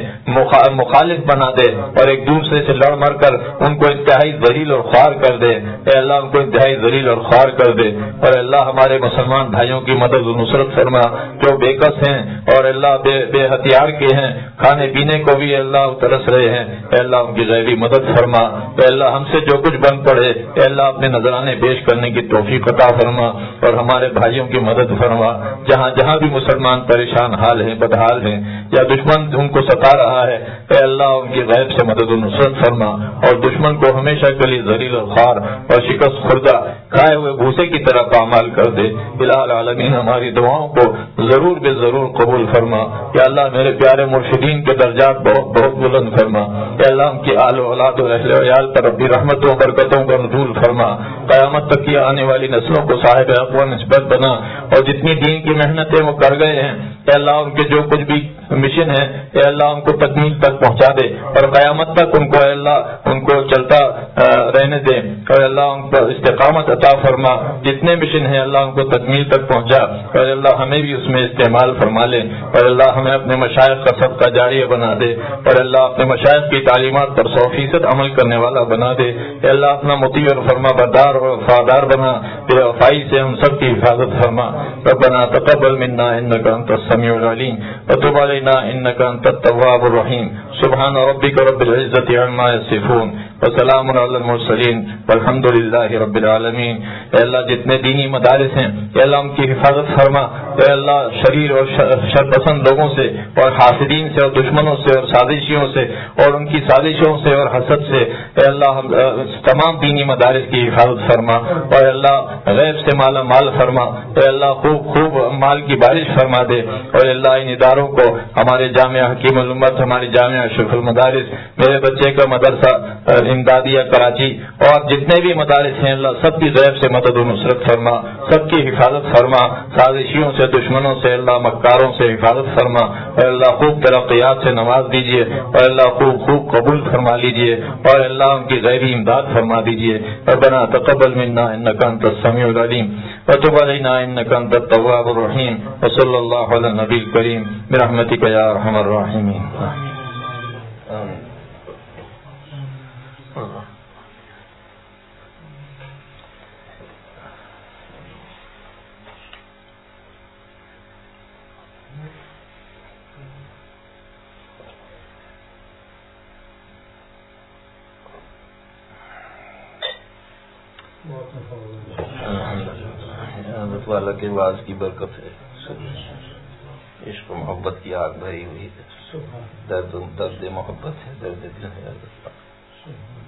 مخالف بنا دے، اور ایک دوسرے سے لڑ مر کر ان کو انتہائی ذلیل اور خوار کر دے اے اللہ، ان کو انتہائی ذلیل اور خوار کر دے۔ اور اللہ ہمارے مسلمان بھائیوں کی مدد و نصرت فرما، جو بے کس ہیں اور اللہ بے, بے ہتھیار کے ہیں، کھانے پینے کو بھی اللہ ترس رہے ہیں اے اللہ، ان کی غیبی مدد فرما اے اللہ۔ ہم سے جو کچھ بن پڑے اے اللہ، اپنے نذرانے پیش کرنے کی توفیق عطا فرما، اور ہمارے بھائیوں کی مدد فرما، جہاں جہاں بھی مسلمان پریشان حال ہیں، بدحال ہیں، یا دشمن ان کو ستا رہا ہے اے اللہ، ان کی غیب سے مدد و نصرت فرما، اور دشمن کو ہمیشہ کے لیے ذلیل اور خوار اور شکست خوردہ کھائے ہوئے بھوسے کی طرح پامال کر دے۔ الہ العالمین ہماری دعاؤں کو ضرور بے ضرور قبول فرما یا اللہ۔ میرے پیارے مرشدین کے درجات بہت بہت بلند فرما یا اللہ، ان کی آل و اولاد و اہل و عیال پر اپنی رحمتوں برکتوں کا نزول فرما، قیامت تک کی آنے والی نسلوں کو صاحب اقوام نسبت بنا، اور جتنی دین کی محنتیں وہ کر گئے ہیں اے اللہ، ان کے جو کچھ بھی مشن ہے اے اللہ، ان کو تکمیل تک پہنچا دے، اور قیامت تک ان کو اے اللہ ان کو چلتا رہنے دے، اور اللہ ان پر استقامت عطا فرما۔ جتنے مشن ہیں اللہ ان کو تکمیل تک پہنچا، اور اللہ ہمیں بھی اس میں استعمال فرما لے، اور اللہ ہمیں اپنے مشائخ کا صدقہ جاریہ بنا دے، اور اللہ اپنے مشائخ کی تعلیمات پر سو فیصد عمل کرنے والا بنا دے اے اللہ۔ اپنا مطیع اور فرما بردار اور وفادار بنا، بے وفائی سے ہم سب کی حفاظت فرما فرما. ربنا تقبل منا انك انت السميع العليم وتب علينا انك انت التواب الرحيم. سبحان ربك رب العزة عما يصفون وسلام علی المرسلین والحمد للہ رب العالمین. اے اللہ جتنے دینی مدارس ہیں اے اللہ ان کی حفاظت فرما. اے اللہ شریر اور شر پسند لوگوں سے اور حاسدین سے اور دشمنوں سے اور سازشیوں سے اور ان کی سازشوں سے اور حسد سے اے اللہ تمام دینی مدارس کی حفاظت فرما. اور اللہ غیب سے مالا مال فرما. اے اللہ خوب خوب مال کی بارش فرما دے. اور اللہ ان اداروں کو ہمارے جامعہ حکیم الامت ہماری جامعہ اشرف المدارس میرے بچے کا مدرسہ امدادیہ کراچی اور جتنے بھی مدارس ہیں اللہ سب کی غیب سے مدد و نصرت فرما. سب کی حفاظت فرما. سازشیوں سے دشمنوں سے اللہ مکاروں سے حفاظت فرما. اور اللہ خوب ترقیات سے نواز دیجیے. اور اللہ خوب خوب قبول فرما لیجیے. اور اللہ ان کی غیبی امداد فرما دیجیے. ربنا تقبل منا انك انت السميع العليم وتب علينا انك انت التواب الرحيم وصلى الله على النبي الكريم برحمتك يا ارحم الراحمين. حضرت والا کے واز کی برکت ہے. عشق و محبت کی آگ بھری ہوئی ہے. درد درد محبت ہے. درد دل ہے.